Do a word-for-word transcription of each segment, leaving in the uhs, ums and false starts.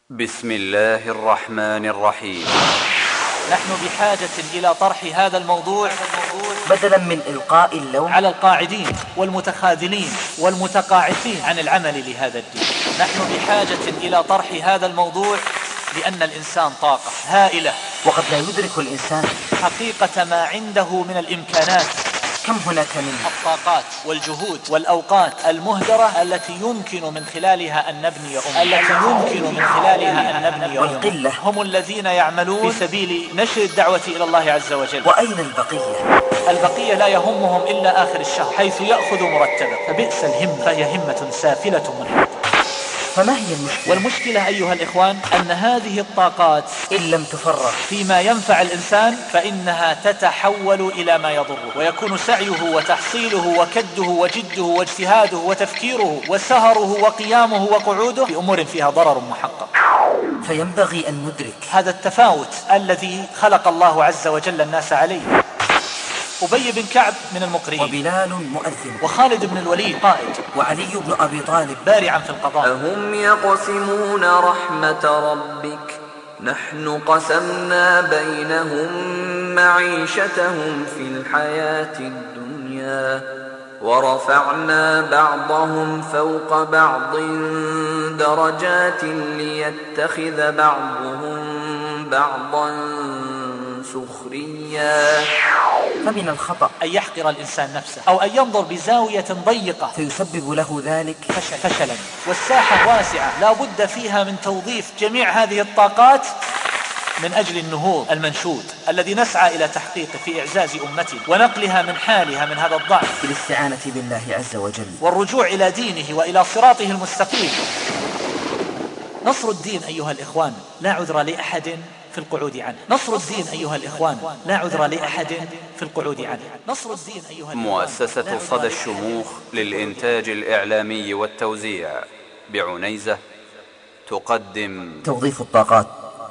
بسم الله الرحمن الرحيم. نحن بحاجة إلى طرح هذا الموضوع بدلا من إلقاء اللوم على القاعدين والمتخاذلين والمتقاعسين عن العمل لهذا الدين. نحن بحاجة إلى طرح هذا الموضوع لأن الإنسان طاقة هائلة، وقد لا يدرك الإنسان حقيقة ما عنده من الإمكانات. كم هناك من الطاقات والجهود والأوقات المهدرة التي يمكن من خلالها أن نبني أمة، التي يمكن من خلالها أن نبني والقلة هم الذين يعملون في سبيل نشر الدعوة إلى الله عز وجل. وأين البقية؟ البقية لا يهمهم إلا آخر الشهر حيث يأخذ مرتبا، فبئس الهمة، فهي همة سافلة منحطة. فما هي المشكلة؟ والمشكلة أيها الإخوان أن هذه الطاقات إن لم تفرغ فيما ينفع الإنسان فإنها تتحول إلى ما يضره، ويكون سعيه وتحصيله وكده وجده واجتهاده وتفكيره وسهره وقيامه وقعوده في أمور فيها ضرر محقق. فينبغي أن ندرك هذا التفاوت الذي خلق الله عز وجل الناس عليه. أبي بن كعب من المقرئين، وبلال مؤذن، وخالد بن الوليد قائد، وعلي بن أبي طالب بارعا في القضاء. أهم يقسمون رحمة ربك نحن قسمنا بينهم معيشتهم في الحياة الدنيا ورفعنا بعضهم فوق بعض درجات ليتخذ بعضهم بعضا سخريا. فمن الخطأ أن يحقر الإنسان نفسه أو أن ينظر بزاوية ضيقة فيسبب له ذلك فشل فشلا. والساحة واسعة لا بد فيها من توظيف جميع هذه الطاقات من أجل النهوض المنشود الذي نسعى إلى تحقيقه في إعزاز أمتنا ونقلها من حالها من هذا الضعف بالاستعانة بالله عز وجل والرجوع إلى دينه وإلى صراطه المستقيم. نصر الدين أيها الإخوان لا عذر لأحد في القعود عنه. نصر الدين أيها الإخوان لا عذر لأحد في القعود عنه. نصر الدين أيها الإخوان. مؤسسة صدى الشموخ للإنتاج الإعلامي والتوزيع بعنيزة تقدم توظيف الطاقات،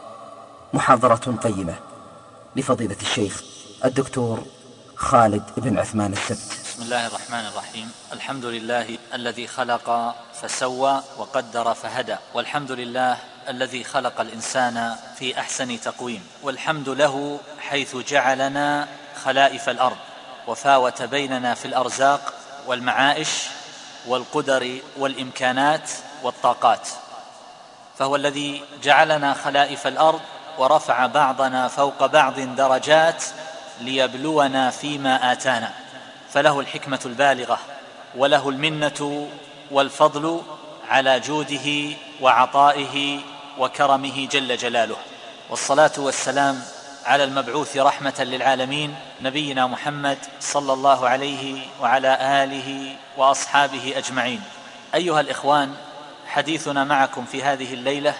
محاضرة قيمة لفضيلة الشيخ الدكتور خالد بن عثمان السبت. بسم الله الرحمن الرحيم. الحمد لله الذي خلق فسوى وقدر فهدى، والحمد لله الذي خلق الإنسان في أحسن تقويم، والحمد له حيث جعلنا خلائف الأرض وفاوت بيننا في الأرزاق والمعائش والقدر والإمكانات والطاقات. فهو الذي جعلنا خلائف الأرض ورفع بعضنا فوق بعض درجات ليبلونا فيما آتانا، فله الحكمة البالغة وله المنة والفضل على جوده وعطائه وكرمه جل جلاله. والصلاة والسلام على المبعوث رحمة للعالمين نبينا محمد صلى الله عليه وعلى آله وأصحابه أجمعين. أيها الإخوان، حديثنا معكم في هذه الليلة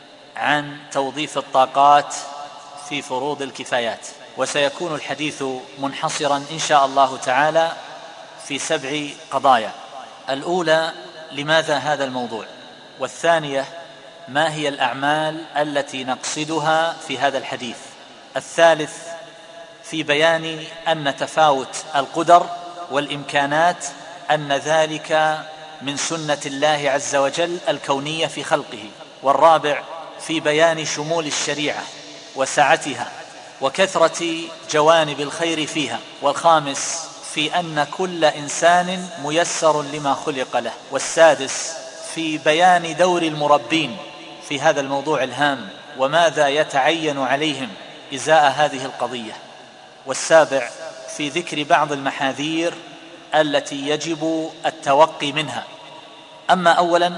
عن توظيف الطاقات في فروض الكفايات، وسيكون الحديث منحصرا إن شاء الله تعالى في سبع قضايا. الأولى، لماذا هذا الموضوع؟ والثانية، ما هي الأعمال التي نقصدها في هذا الحديث؟ الثالث، في بيان أن تفاوت القدر والإمكانات أن ذلك من سنة الله عز وجل الكونية في خلقه. والرابع، في بيان شمول الشريعة وسعتها وكثرة جوانب الخير فيها. والخامس، في أن كل إنسان ميسر لما خلق له. والسادس، في بيان دور المربين في هذا الموضوع الهام وماذا يتعين عليهم إزاء هذه القضية. والسابع، في ذكر بعض المحاذير التي يجب التوقي منها. أما أولا،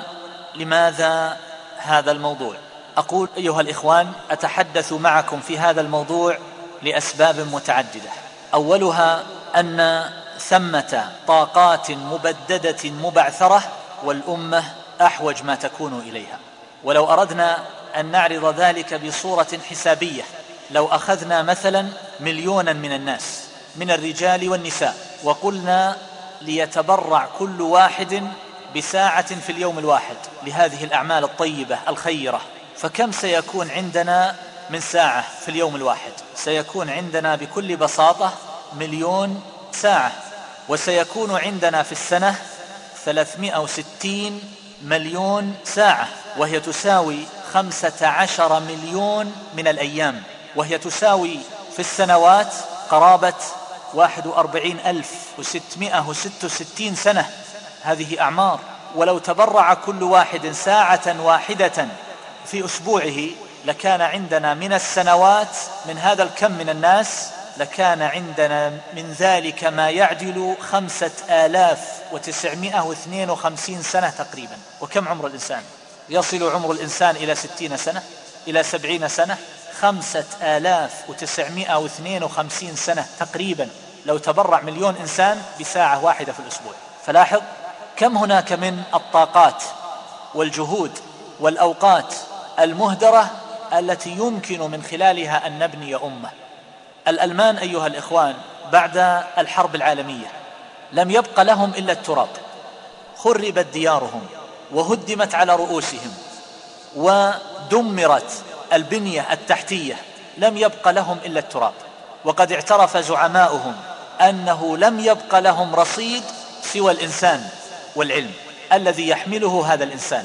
لماذا هذا الموضوع؟ أقول أيها الإخوان، أتحدث معكم في هذا الموضوع لأسباب متعددة. أولها أن ثمة طاقات مبددة مبعثرة والأمة أحوج ما تكون إليها. ولو أردنا أن نعرض ذلك بصورة حسابية، لو أخذنا مثلا مليونا من الناس من الرجال والنساء وقلنا ليتبرع كل واحد بساعة في اليوم الواحد لهذه الأعمال الطيبة الخيرة، فكم سيكون عندنا من ساعة في اليوم الواحد؟ سيكون عندنا بكل بساطة مليون ساعة، وسيكون عندنا في السنة ثلاثمائة وستين مليون ساعة، وهي تساوي خمسة عشر مليون من الأيام، وهي تساوي في السنوات قرابة واحد وأربعين ألف وستمائة وستة وستين سنة. هذه أعمار، ولو تبرع كل واحد ساعة واحدة في أسبوعه لكان عندنا من السنوات من هذا الكم من الناس لكان عندنا من ذلك ما يعدل خمسة آلاف وتسعمائة واثنين وخمسين سنة تقريبا. وكم عمر الإنسان؟ يصل عمر الإنسان إلى ستين سنة، إلى سبعين سنة. خمسة آلاف وتسعمائة واثنين وخمسين سنة تقريبا لو تبرع مليون إنسان بساعة واحدة في الأسبوع. فلاحظ كم هناك من الطاقات والجهود والأوقات المهدرة التي يمكن من خلالها أن نبني أمة. الألمان أيها الإخوان بعد الحرب العالمية لم يبق لهم إلا التراب، خربت ديارهم وهدمت على رؤوسهم ودمرت البنية التحتية، لم يبق لهم إلا التراب. وقد اعترف زعماؤهم أنه لم يبق لهم رصيد سوى الإنسان والعلم الذي يحمله هذا الإنسان،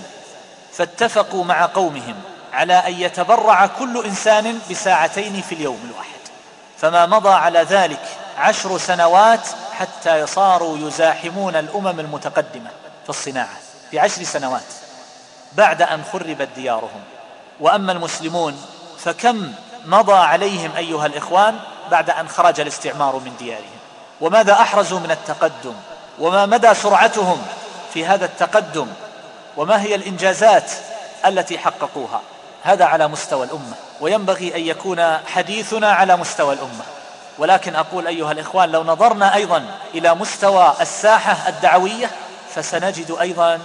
فاتفقوا مع قومهم على أن يتبرع كل إنسان بساعتين في اليوم الواحد. فما مضى على ذلك عشر سنوات حتى صاروا يزاحمون الأمم المتقدمة في الصناعة، في عشر سنوات بعد أن خربت ديارهم. وأما المسلمون فكم مضى عليهم أيها الإخوان بعد أن خرج الاستعمار من ديارهم، وماذا أحرزوا من التقدم، وما مدى سرعتهم في هذا التقدم، وما هي الإنجازات التي حققوها. هذا على مستوى الأمة، وينبغي أن يكون حديثنا على مستوى الأمة. ولكن أقول أيها الإخوان لو نظرنا أيضا إلى مستوى الساحة الدعوية فسنجد أيضا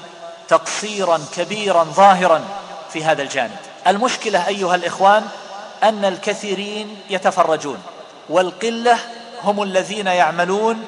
تقصيرا كبيرا ظاهرا في هذا الجانب. المشكلة أيها الإخوان أن الكثيرين يتفرجون، والقلة هم الذين يعملون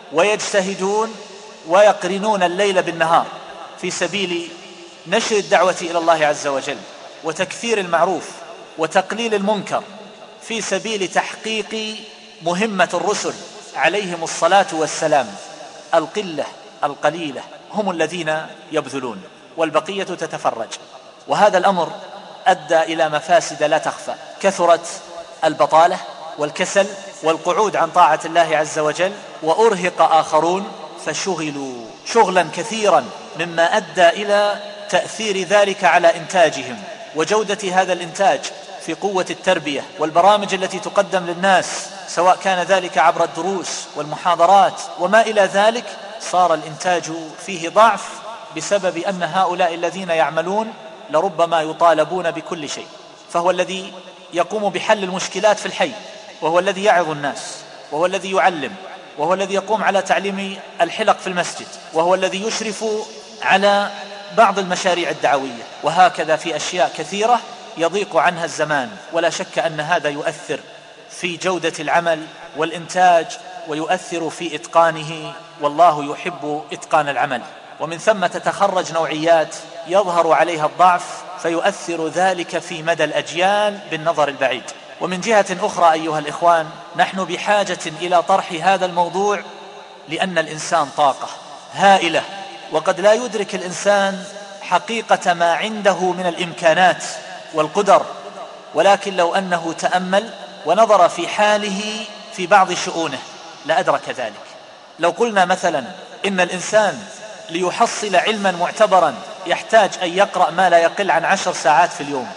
ويجتهدون ويقرنون الليل بالنهار في سبيل نشر الدعوة إلى الله عز وجل وتكثير المعروف وتقليل المنكر في سبيل تحقيق مهمة الرسل عليهم الصلاة والسلام. القلة القليلة هم الذين يبذلون والبقية تتفرج، وهذا الأمر أدى إلى مفاسد لا تخفى. كثرت البطالة والكسل والقعود عن طاعة الله عز وجل، وأرهق آخرون فشغلوا شغلا كثيرا مما أدى إلى تأثير ذلك على إنتاجهم وجودة هذا الإنتاج في قوة التربية والبرامج التي تقدم للناس، سواء كان ذلك عبر الدروس والمحاضرات وما إلى ذلك. صار الإنتاج فيه ضعف بسبب أن هؤلاء الذين يعملون لربما يطالبون بكل شيء، فهو الذي يقوم بحل المشكلات في الحي، وهو الذي يعظ الناس، وهو الذي يعلم، وهو الذي يقوم على تعليم الحلق في المسجد، وهو الذي يشرف على بعض المشاريع الدعوية، وهكذا في أشياء كثيرة يضيق عنها الزمان. ولا شك أن هذا يؤثر في جودة العمل والإنتاج ويؤثر في إتقانه، والله يحب إتقان العمل. ومن ثم تتخرج نوعيات يظهر عليها الضعف فيؤثر ذلك في مدى الأجيال بالنظر البعيد. ومن جهة أخرى أيها الإخوان نحن بحاجة إلى طرح هذا الموضوع، لأن الإنسان طاقة هائلة، وقد لا يدرك الإنسان حقيقة ما عنده من الإمكانات والقدر، ولكن لو أنه تأمل ونظر في حاله في بعض شؤونه لأدرك ذلك. لو قلنا مثلا إن الإنسان ليحصل علما معتبرا يحتاج أن يقرأ ما لا يقل عن عشر ساعات في اليوم،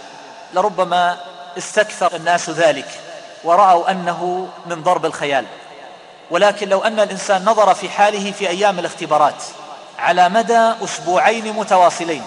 لربما استكثر الناس ذلك ورأوا أنه من ضرب الخيال. ولكن لو أن الإنسان نظر في حاله في أيام الاختبارات على مدى أسبوعين متواصلين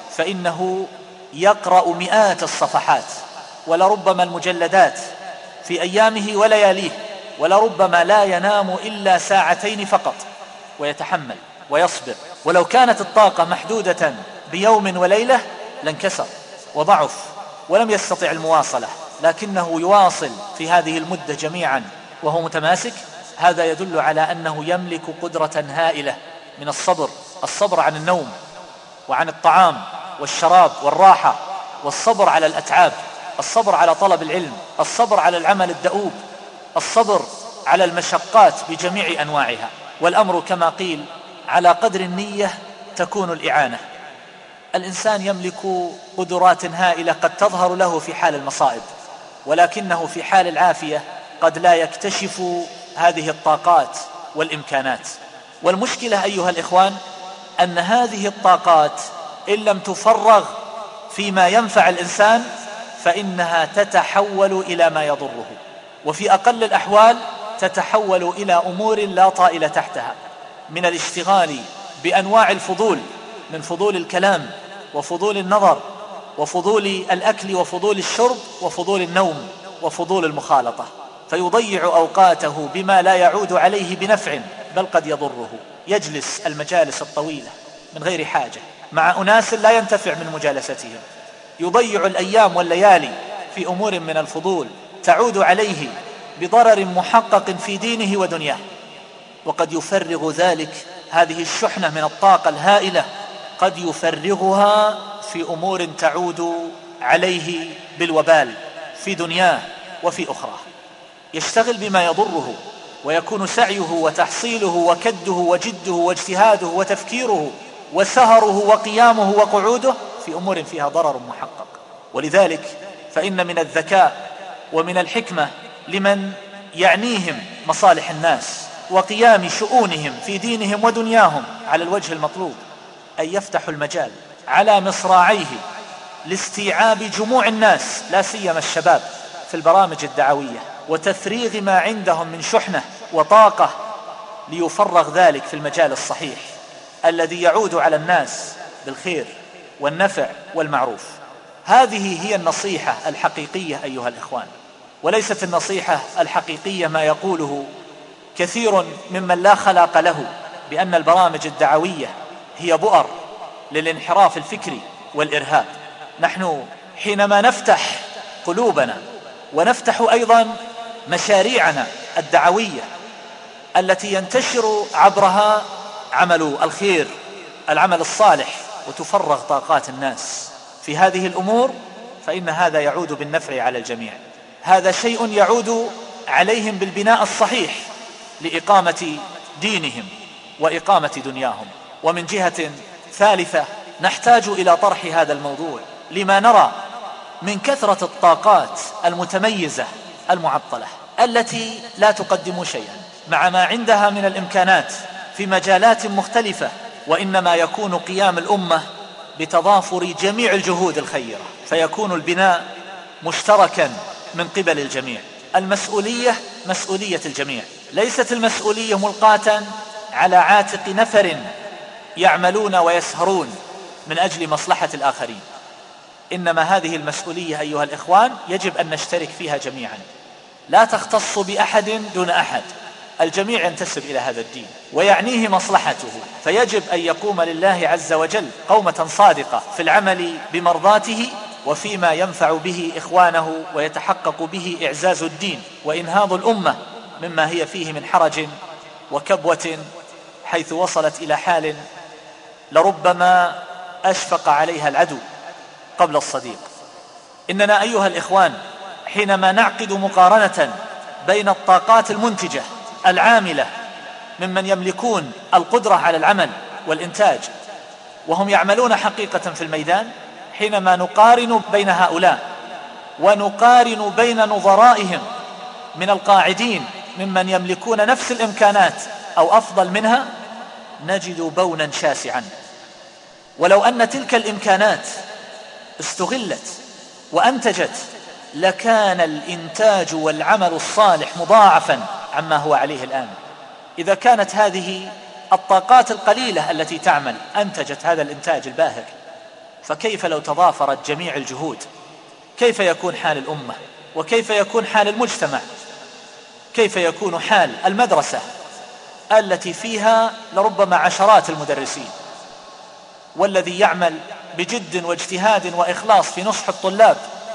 فإنه يقرأ مئات الصفحات ولربما المجلدات في أيامه ولياليه، ولربما لا ينام إلا ساعتين فقط ويتحمل ويصبر. ولو كانت الطاقة محدودة بيوم وليلة لانكسر وضعف ولم يستطع المواصلة، لكنه يواصل في هذه المدة جميعا وهو متماسك. هذا يدل على أنه يملك قدرة هائلة من الصبر، الصبر عن النوم وعن الطعام والشراب والراحة، والصبر على الأتعاب، الصبر على طلب العلم، الصبر على العمل الدؤوب، الصبر على المشقات بجميع أنواعها. والأمر كما قيل على قدر النية تكون الإعانة. الإنسان يملك قدرات هائلة قد تظهر له في حال المصائب، ولكنه في حال العافية قد لا يكتشف هذه الطاقات والإمكانات. والمشكلة أيها الإخوان أن هذه الطاقات إن لم تفرغ فيما ينفع الإنسان فإنها تتحول إلى ما يضره، وفي أقل الأحوال تتحول إلى أمور لا طائل تحتها، من الاشتغال بأنواع الفضول، من فضول الكلام وفضول النظر وفضول الأكل وفضول الشرب وفضول النوم وفضول المخالطة، فيضيع أوقاته بما لا يعود عليه بنفع بل قد يضره. يجلس المجالس الطويلة من غير حاجة مع أناس لا ينتفع من مجالستهم، يضيع الأيام والليالي في أمور من الفضول تعود عليه بضرر محقق في دينه ودنياه، وقد يفرغ ذلك هذه الشحنة من الطاقة الهائلة قد يفرغها في أمور تعود عليه بالوبال في دنياه وفي أخرى. يشتغل بما يضره ويكون سعيه وتحصيله وكده وجده واجتهاده وتفكيره وسهره وقيامه وقعوده في أمور فيها ضرر محقق. ولذلك فإن من الذكاء ومن الحكمة لمن يعنيهم مصالح الناس وقيام شؤونهم في دينهم ودنياهم على الوجه المطلوب أن يفتحوا المجال على مصراعيه لاستيعاب جموع الناس لا سيما الشباب في البرامج الدعوية، وتفريغ ما عندهم من شحنة وطاقة ليفرغ ذلك في المجال الصحيح الذي يعود على الناس بالخير والنفع والمعروف. هذه هي النصيحة الحقيقية أيها الإخوان، وليست النصيحة الحقيقية ما يقوله كثير ممن لا خلاق له بأن البرامج الدعوية هي بؤر للانحراف الفكري والإرهاب. نحن حينما نفتح قلوبنا ونفتح أيضا مشاريعنا الدعوية التي ينتشر عبرها عمل الخير، العمل الصالح، وتفرغ طاقات الناس في هذه الأمور، فإن هذا يعود بالنفع على الجميع. هذا شيء يعود عليهم بالبناء الصحيح لإقامة دينهم وإقامة دنياهم. ومن جهة ثالثة نحتاج إلى طرح هذا الموضوع لما نرى من كثرة الطاقات المتميزة المعطلة التي لا تقدم شيئا مع ما عندها من الإمكانات في مجالات مختلفة، وإنما يكون قيام الأمة بتضافر جميع الجهود الخيرة، فيكون البناء مشتركا من قبل الجميع. المسؤولية مسؤولية الجميع، ليست المسؤولية ملقاة على عاتق نفر يعملون ويسهرون من أجل مصلحة الآخرين، إنما هذه المسؤولية أيها الإخوان يجب أن نشترك فيها جميعا، لا تختص بأحد دون أحد، الجميع ينتسب إلى هذا الدين ويعنيه مصلحته، فيجب أن يقوم لله عز وجل قومة صادقة في العمل بمرضاته وفيما ينفع به إخوانه ويتحقق به إعزاز الدين وإنهاض الأمة مما هي فيه من حرج وكبوة، حيث وصلت إلى حال لربما أشفق عليها العدو قبل الصديق. إننا أيها الإخوان حينما نعقد مقارنة بين الطاقات المنتجة العاملة ممن يملكون القدرة على العمل والإنتاج وهم يعملون حقيقة في الميدان، حينما نقارن بين هؤلاء ونقارن بين نظرائهم من القاعدين ممن يملكون نفس الإمكانات أو أفضل منها، نجد بونا شاسعا. ولو أن تلك الإمكانات استغلت وأنتجت لكان الإنتاج والعمل الصالح مضاعفا عما هو عليه الآن. إذا كانت هذه الطاقات القليلة التي تعمل أنتجت هذا الإنتاج الباهر، فكيف لو تضافرت جميع الجهود؟ كيف يكون حال الأمة؟ وكيف يكون حال المجتمع؟ كيف يكون حال المدرسة التي فيها لربما عشرات المدرسين، والذي يعمل بجد واجتهاد وإخلاص في نصح الطلاب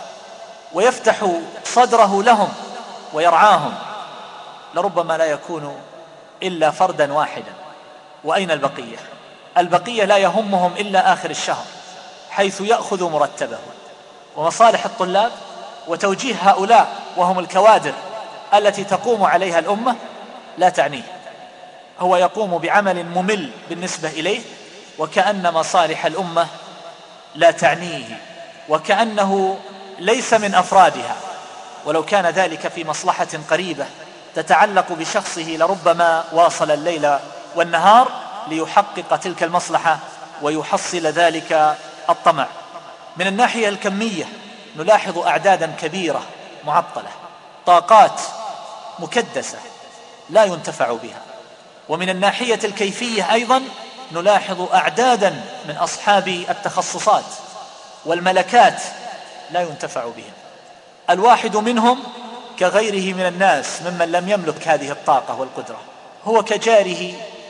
ويفتح صدره لهم ويرعاهم، لربما لا يكون إلا فردا واحدا. وأين البقية؟ البقية لا يهمهم إلا آخر الشهر حيث يأخذ مرتبه، ومصالح الطلاب وتوجيه هؤلاء وهم الكوادر التي تقوم عليها الأمة لا تعنيه. هو يقوم بعمل ممل بالنسبة إليه، وكأن مصالح الأمة لا تعنيه وكأنه ليس من أفرادها، ولو كان ذلك في مصلحة قريبة تتعلق بشخصه لربما واصل الليل والنهار ليحقق تلك المصلحة ويحصل ذلك الطمع. من الناحية الكمية نلاحظ أعدادا كبيرة معطلة، طاقات مكدسة لا ينتفع بها. ومن الناحية الكيفية أيضا نلاحظ أعدادا من أصحاب التخصصات والملكات لا ينتفع بهم. الواحد منهم كغيره من الناس ممن لم يملك هذه الطاقة والقدرة، هو كجاره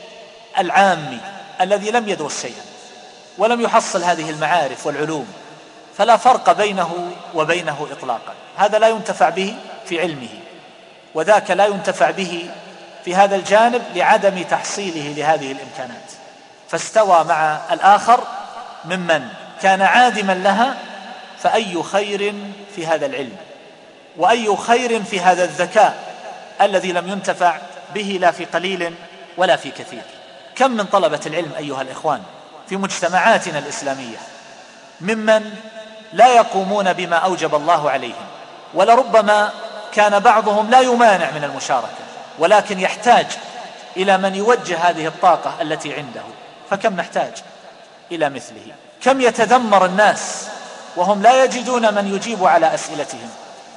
العامي الذي لم يدرس شيئا ولم يحصل هذه المعارف والعلوم، فلا فرق بينه وبينه إطلاقا. هذا لا ينتفع به في علمه، وذاك لا ينتفع به في هذا الجانب لعدم تحصيله لهذه الإمكانات، فاستوى مع الآخر ممن كان عادما لها. فأي خير في هذا العلم وأي خير في هذا الذكاء الذي لم ينتفع به لا في قليل ولا في كثير. كم من طلبة العلم أيها الإخوان في مجتمعاتنا الإسلامية ممن لا يقومون بما أوجب الله عليهم، ولربما كان بعضهم لا يمانع من المشاركة، ولكن يحتاج إلى من يوجه هذه الطاقة التي عنده. فكم نحتاج إلى مثله؟ كم يتذمر الناس وهم لا يجدون من يجيب على أسئلتهم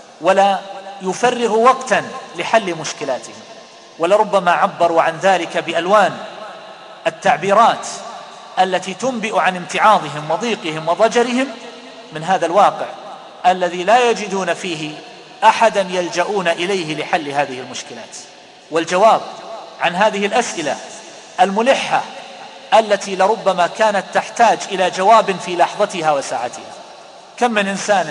ولا يفرغ وقتا لحل مشكلاتهم، ولربما عبروا عن ذلك بألوان التعبيرات التي تنبئ عن امتعاضهم وضيقهم وضجرهم من هذا الواقع الذي لا يجدون فيه أحدا يلجؤون إليه لحل هذه المشكلات. والجواب عن هذه الأسئلة الملحة التي لربما كانت تحتاج إلى جواب في لحظتها وساعتها. كم من إنسان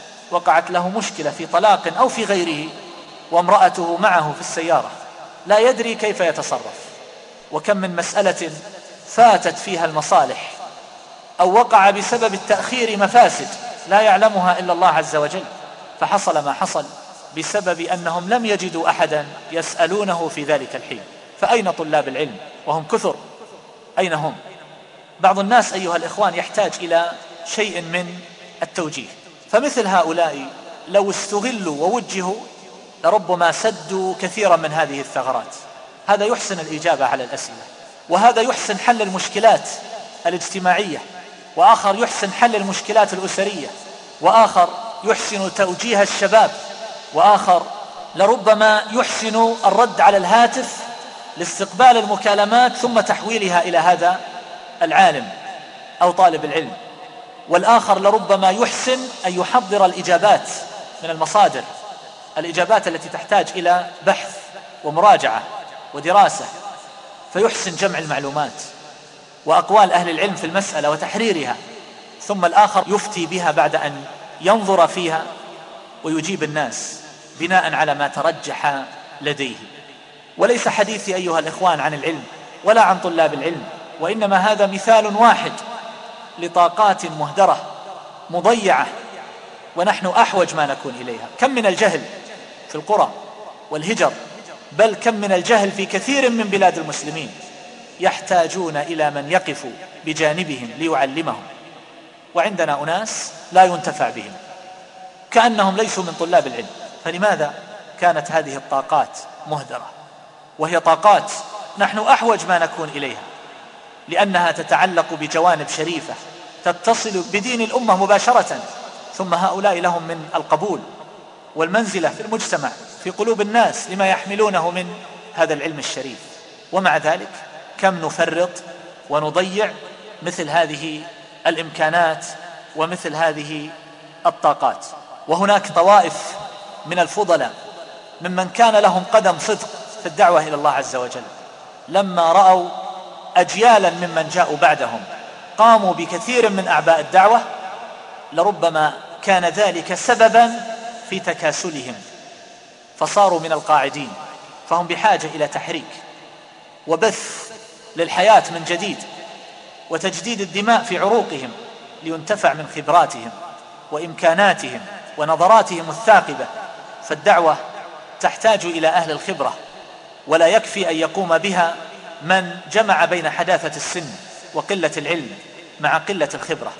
وقعت له مشكلة في طلاق أو في غيره وامرأته معه في السيارة لا يدري كيف يتصرف، وكم من مسألة فاتت فيها المصالح أو وقع بسبب التأخير مفاسد لا يعلمها إلا الله عز وجل، فحصل ما حصل بسبب أنهم لم يجدوا أحدا يسألونه في ذلك الحين. فأين طلاب العلم وهم كثر؟ أين هم؟ بعض الناس أيها الإخوان يحتاج إلى شيء من التوجيه، فمثل هؤلاء لو استغلوا ووجهوا لربما سدوا كثيرا من هذه الثغرات. هذا يحسن الإجابة على الأسئلة، وهذا يحسن حل المشكلات الاجتماعية، وآخر يحسن حل المشكلات الأسرية، وآخر يحسن توجيه الشباب، وآخر لربما يحسن الرد على الهاتف لاستقبال المكالمات ثم تحويلها إلى هذا العالم أو طالب العلم، والآخر لربما يحسن أن يحضر الإجابات من المصادر، الإجابات التي تحتاج إلى بحث ومراجعة ودراسة، فيحسن جمع المعلومات وأقوال أهل العلم في المسألة وتحريرها، ثم الآخر يفتي بها بعد أن ينظر فيها ويجيب الناس بناء على ما ترجح لديه. وليس حديثي أيها الإخوان عن العلم ولا عن طلاب العلم، وإنما هذا مثال واحد لطاقات مهدرة مضيعة ونحن أحوج ما نكون إليها. كم من الجهل في القرى والهجر، بل كم من الجهل في كثير من بلاد المسلمين، يحتاجون إلى من يقف بجانبهم ليعلمهم، وعندنا أناس لا ينتفع بهم كأنهم ليسوا من طلاب العلم. فلماذا كانت هذه الطاقات مهدرة؟ وهي طاقات نحن أحوج ما نكون إليها، لأنها تتعلق بجوانب شريفة تتصل بدين الأمة مباشرة، ثم هؤلاء لهم من القبول والمنزلة في المجتمع في قلوب الناس لما يحملونه من هذا العلم الشريف. ومع ذلك كم نفرط ونضيع مثل هذه الإمكانات ومثل هذه الطاقات. وهناك طوائف من الفضلاء ممن كان لهم قدم صدق في الدعوة إلى الله عز وجل، لما رأوا أجيالا ممن جاءوا بعدهم قاموا بكثير من أعباء الدعوة، لربما كان ذلك سببا في تكاسلهم فصاروا من القاعدين، فهم بحاجة إلى تحريك وبث للحياة من جديد وتجديد الدماء في عروقهم لينتفع من خبراتهم وإمكاناتهم ونظراتهم الثاقبة. فالدعوة تحتاج إلى أهل الخبرة، ولا يكفي أن يقوم بها من جمع بين حداثة السن وقلة العلم مع قلة الخبرة،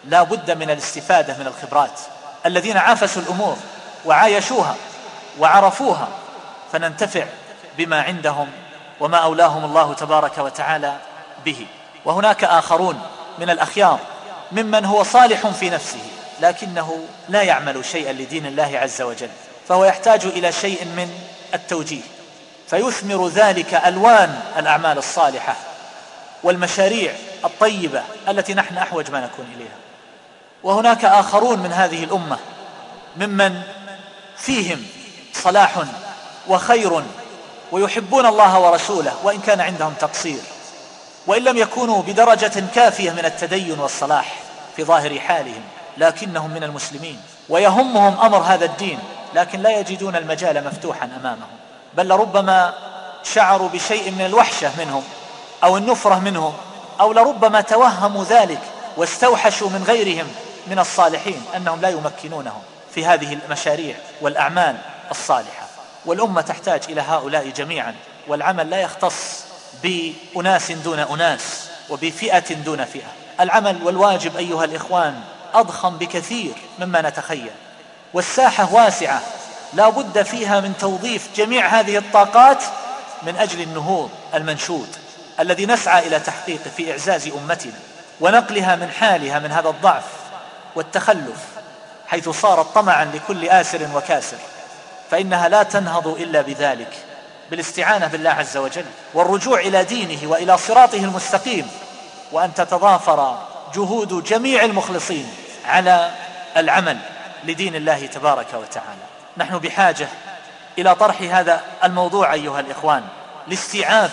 لا بد من الاستفادة من الخبرات، الذين عافسوا الأمور وعايشوها وعرفوها، فننتفع بما عندهم وما أولاهم الله تبارك وتعالى به. وهناك آخرون من الأخيار ممن هو صالح في نفسه لكنه لا يعمل شيئا لدين الله عز وجل، فهو يحتاج إلى شيء من التوجيه، فيثمر ذلك ألوان الأعمال الصالحة والمشاريع الطيبة التي نحن أحوج ما نكون إليها. وهناك آخرون من هذه الأمة ممن فيهم صلاح وخير ويحبون الله ورسوله وإن كان عندهم تقصير، وإن لم يكونوا بدرجة كافية من التدين والصلاح في ظاهر حالهم، لكنهم من المسلمين ويهمهم أمر هذا الدين، لكن لا يجدون المجال مفتوحا أمامهم، بل لربما شعروا بشيء من الوحشة منهم أو النفرة منهم، أو لربما توهموا ذلك واستوحشوا من غيرهم من الصالحين أنهم لا يمكنونهم في هذه المشاريع والأعمال الصالحة. والأمة تحتاج إلى هؤلاء جميعا، والعمل لا يختص بأناس دون أناس وبفئة دون فئة. العمل والواجب أيها الإخوان أضخم بكثير مما نتخيل، والساحة واسعة لا بد فيها من توظيف جميع هذه الطاقات من أجل النهوض المنشود الذي نسعى إلى تحقيقه في إعزاز أمتنا ونقلها من حالها من هذا الضعف والتخلف حيث صارت طمعا لكل آسر وكاسر، فإنها لا تنهض إلا بذلك، بالاستعانة بالله عز وجل والرجوع إلى دينه وإلى صراطه المستقيم، وأن تتضافر جهود جميع المخلصين على العمل لدين الله تبارك وتعالى. نحن بحاجة إلى طرح هذا الموضوع أيها الإخوان لاستيعاب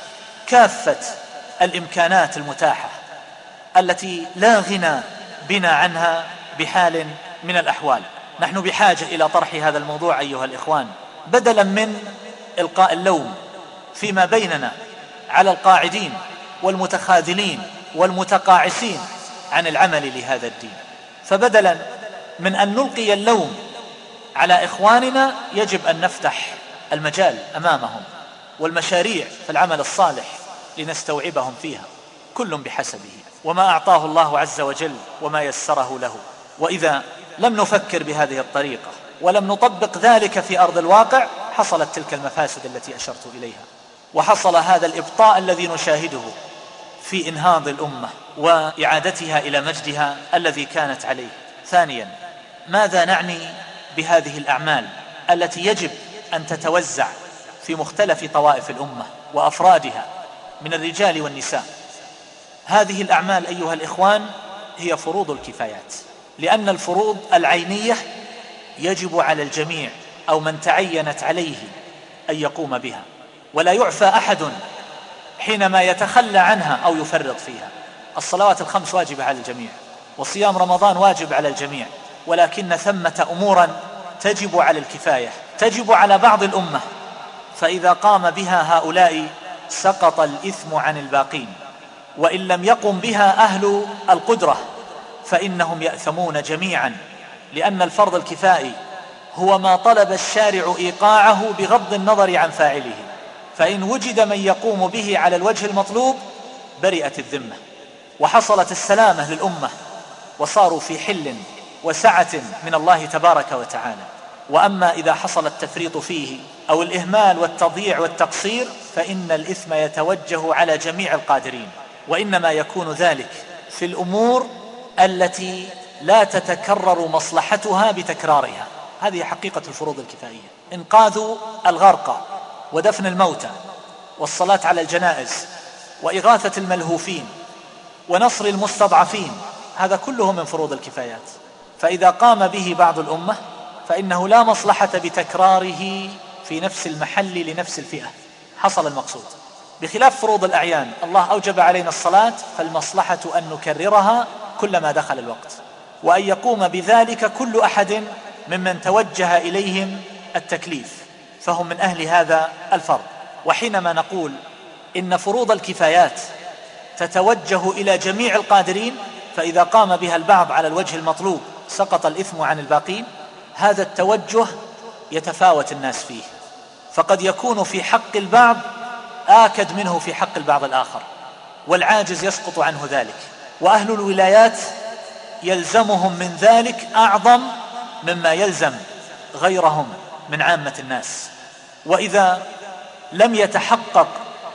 كافة الإمكانات المتاحة التي لا غنى بنا عنها بحال من الأحوال. نحن بحاجة إلى طرح هذا الموضوع أيها الإخوان، بدلا من إلقاء اللوم فيما بيننا على القاعدين والمتخاذلين والمتقاعسين عن العمل لهذا الدين، فبدلا من أن نلقي اللوم على إخواننا يجب أن نفتح المجال أمامهم والمشاريع في العمل الصالح لنستوعبهم فيها، كل بحسبه وما أعطاه الله عز وجل وما يسره له. وإذا لم نفكر بهذه الطريقة ولم نطبق ذلك في أرض الواقع حصلت تلك المفاسد التي أشرت إليها، وحصل هذا الإبطاء الذي نشاهده في إنهاض الأمة وإعادتها إلى مجدها الذي كانت عليه. ثانيا، ماذا نعني بهذه الأعمال التي يجب أن تتوزع في مختلف طوائف الأمة وأفرادها من الرجال والنساء؟ هذه الأعمال أيها الإخوان هي فروض الكفايات، لأن الفروض العينية يجب على الجميع أو من تعينت عليه أن يقوم بها، ولا يعفى أحد حينما يتخلى عنها أو يفرط فيها. الصلوات الخمس واجبة على الجميع، وصيام رمضان واجب على الجميع، ولكن ثمة أمورا تجب على الكفاية، تجب على بعض الأمة، فإذا قام بها هؤلاء سقط الإثم عن الباقين، وإن لم يقم بها أهل القدرة فإنهم يأثمون جميعا، لأن الفرض الكفائي هو ما طلب الشارع إيقاعه بغض النظر عن فاعله، فإن وجد من يقوم به على الوجه المطلوب برئت الذمة وحصلت السلامة للأمة، وصاروا في حل وسعة من الله تبارك وتعالى. وأما إذا حصل التفريط فيه أو الإهمال والتضييع والتقصير فإن الإثم يتوجه على جميع القادرين، وإنما يكون ذلك في الأمور التي لا تتكرر مصلحتها بتكرارها. هذه حقيقة الفروض الكفائية: إنقاذ الغرقى، ودفن الموتى، والصلاة على الجنائز، وإغاثة الملهوفين، ونصر المستضعفين، هذا كله من فروض الكفايات. فإذا قام به بعض الأمة فإنه لا مصلحة بتكراره في نفس المحل لنفس الفئة، حصل المقصود. بخلاف فروض الأعيان، الله أوجب علينا الصلاة، فالمصلحة أن نكررها كلما دخل الوقت، وأن يقوم بذلك كل أحد ممن توجه إليهم التكليف، فهم من أهل هذا الفرض. وحينما نقول إن فروض الكفايات تتوجه إلى جميع القادرين، فإذا قام بها البعض على الوجه المطلوب سقط الإثم عن الباقين، هذا التوجه يتفاوت الناس فيه، فقد يكون في حق البعض آكد منه في حق البعض الآخر، والعاجز يسقط عنه ذلك. وأهل الولايات يلزمهم من ذلك أعظم مما يلزم غيرهم من عامة الناس. وإذا لم يتحقق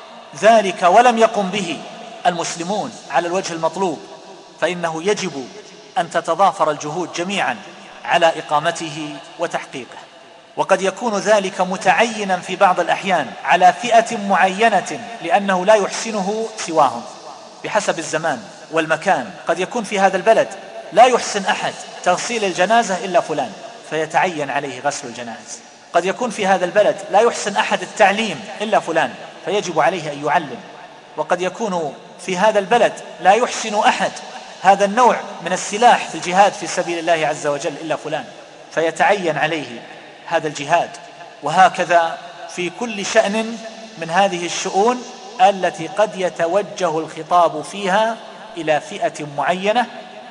ذلك ولم يقم به المسلمون على الوجه المطلوب فإنه يجب أن تتضافر الجهود جميعا على إقامته وتحقيقه. وقد يكون ذلك متعينا في بعض الأحيان على فئة معينة لأنه لا يحسنه سواهم بحسب الزمان والمكان. قد يكون في هذا البلد لا يحسن أحد تغسيل الجنازة إلا فلان فيتعين عليه غسل الجنائز. قد يكون في هذا البلد لا يحسن أحد التعليم إلا فلان فيجب عليه أن يعلم. وقد يكون في هذا البلد لا يحسن أحد هذا النوع من السلاح في الجهاد في سبيل الله عز وجل إلا فلان فيتعين عليه هذا الجهاد. وهكذا في كل شأن من هذه الشؤون التي قد يتوجه الخطاب فيها إلى فئة معينة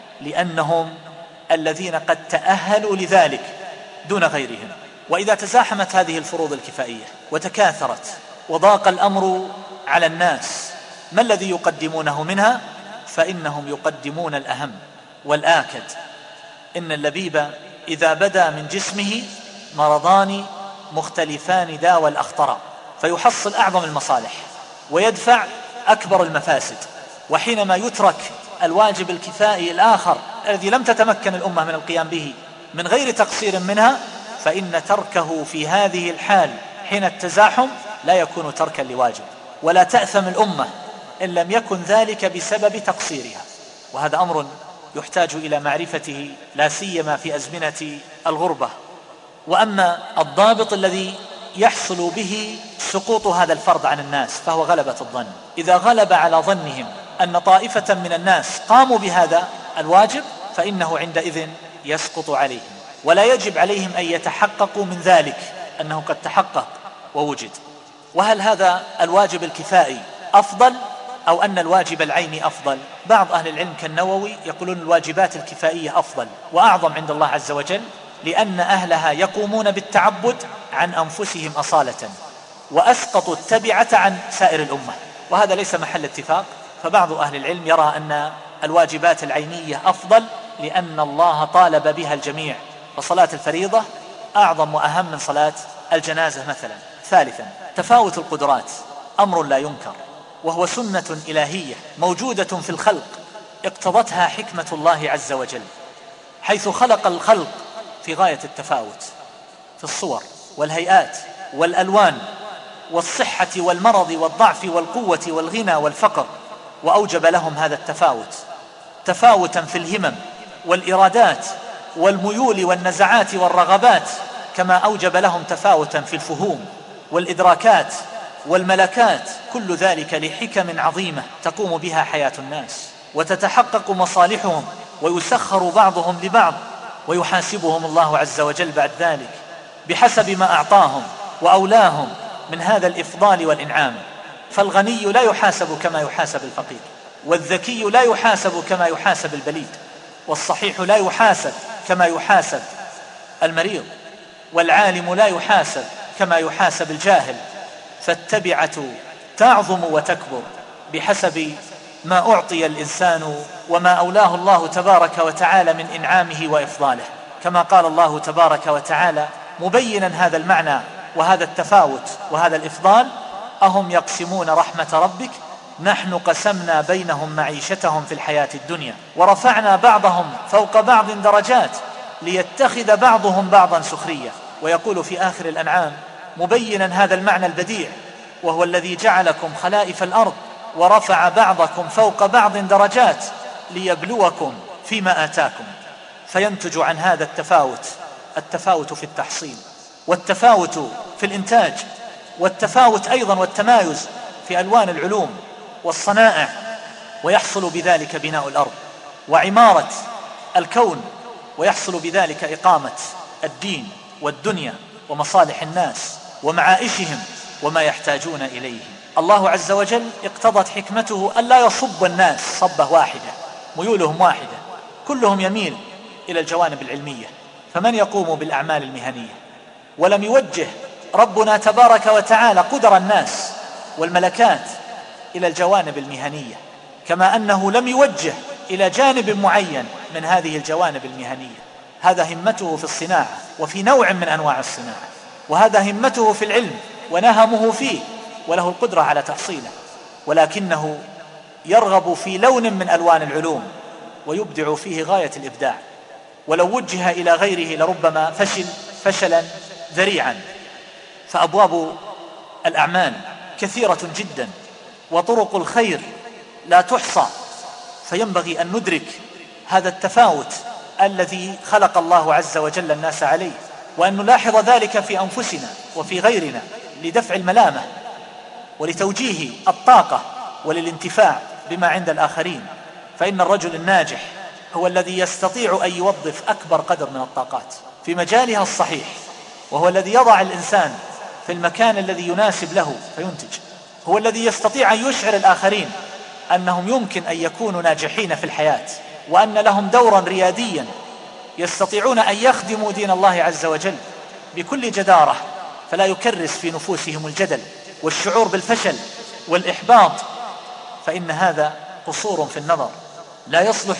لأنهم الذين قد تأهلوا لذلك دون غيرهم. وإذا تزاحمت هذه الفروض الكفائية وتكاثرت وضاق الأمر على الناس ما الذي يقدمونه منها؟ فإنهم يقدمون الأهم والآكد. إن اللبيب إذا بدا من جسمه مرضان مختلفان داوى الأخطر فيحصل أعظم المصالح ويدفع أكبر المفاسد. وحينما يترك الواجب الكفائي الآخر الذي لم تتمكن الأمة من القيام به من غير تقصير منها فإن تركه في هذه الحال حين التزاحم لا يكون تركا لواجب ولا تأثم الأمة إن لم يكن ذلك بسبب تقصيرها. وهذا أمر يحتاج إلى معرفته لا سيما في أزمنة الغربة. وأما الضابط الذي يحصل به سقوط هذا الفرض عن الناس فهو غلبة الظن. إذا غلب على ظنهم أن طائفة من الناس قاموا بهذا الواجب فإنه عندئذ يسقط عليهم ولا يجب عليهم أن يتحققوا من ذلك أنه قد تحقق ووجد. وهل هذا الواجب الكفائي أفضل أو أن الواجب العيني أفضل؟ بعض أهل العلم كالنووي يقولون الواجبات الكفائية أفضل وأعظم عند الله عز وجل لأن أهلها يقومون بالتعبد عن أنفسهم أصالة وأسقطوا التبعة عن سائر الأمة. وهذا ليس محل اتفاق. فبعض أهل العلم يرى أن الواجبات العينية أفضل لأن الله طالب بها الجميع فصلاة الفريضة أعظم وأهم من صلاة الجنازة مثلا. ثالثا تفاوت القدرات أمر لا ينكر وهو سنة إلهية موجودة في الخلق اقتضتها حكمة الله عز وجل حيث خلق الخلق في غاية التفاوت في الصور والهيئات والألوان والصحة والمرض والضعف والقوة والغنى والفقر وأوجب لهم هذا التفاوت تفاوتا في الهمم والإرادات والميول والنزعات والرغبات كما أوجب لهم تفاوتا في الفهوم والإدراكات والملكات. كل ذلك لحكم عظيمة تقوم بها حياة الناس وتتحقق مصالحهم ويسخر بعضهم لبعض ويحاسبهم الله عز وجل بعد ذلك بحسب ما أعطاهم وأولاهم من هذا الإفضال والإنعام. فالغني لا يحاسب كما يحاسب الفقير والذكي لا يحاسب كما يحاسب البليد والصحيح لا يحاسب كما يحاسب المريض والعالم لا يحاسب كما يحاسب الجاهل. فالتبعة تعظم وتكبر بحسب ما أعطي الإنسان وما أولاه الله تبارك وتعالى من إنعامه وإفضاله كما قال الله تبارك وتعالى مبينا هذا المعنى وهذا التفاوت وهذا الإفضال: أهم يقسمون رحمة ربك نحن قسمنا بينهم معيشتهم في الحياة الدنيا ورفعنا بعضهم فوق بعض درجات ليتخذ بعضهم بعضا سخريا. ويقول في آخر الأنعام مبينا هذا المعنى البديع وهو الذي جعلكم خلائف الأرض ورفع بعضكم فوق بعض درجات ليبلوكم فيما آتاكم. فينتج عن هذا التفاوت التفاوت في التحصيل والتفاوت في الإنتاج والتفاوت أيضا والتمايز في ألوان العلوم والصنائع، ويحصل بذلك بناء الأرض وعمارة الكون، ويحصل بذلك إقامة الدين والدنيا ومصالح الناس ومعائشهم وما يحتاجون إليه. الله عز وجل اقتضت حكمته ألا يصب الناس صبة واحدة ميولهم واحدة، كلهم يميل إلى الجوانب العلمية، فمن يقوم بالأعمال المهنية؟ ولم يوجه ربنا تبارك وتعالى قدر الناس والملكات إلى الجوانب المهنية، كما أنه لم يوجه إلى جانب معين من هذه الجوانب المهنية. هذا همته في الصناعة وفي نوع من أنواع الصناعة، وهذا همته في العلم ونهمه فيه وله القدرة على تحصيله، ولكنه يرغب في لون من ألوان العلوم ويبدع فيه غاية الإبداع، ولو وجه إلى غيره لربما فشل فشلا ذريعا. فأبواب الأعمال كثيرة جدا وطرق الخير لا تحصى، فينبغي أن ندرك هذا التفاوت الذي خلق الله عز وجل الناس عليه، وأن نلاحظ ذلك في أنفسنا وفي غيرنا لدفع الملامة ولتوجيه الطاقة وللانتفاع بما عند الآخرين. فإن الرجل الناجح هو الذي يستطيع أن يوظف أكبر قدر من الطاقات في مجالها الصحيح، وهو الذي يضع الإنسان في المكان الذي يناسب له فينتج، هو الذي يستطيع أن يشعر الآخرين أنهم يمكن أن يكونوا ناجحين في الحياة، وأن لهم دورا رياديا يستطيعون أن يخدموا دين الله عز وجل بكل جدارة، فلا يكرس في نفوسهم الجدل والشعور بالفشل والإحباط، فإن هذا قصور في النظر لا يصلح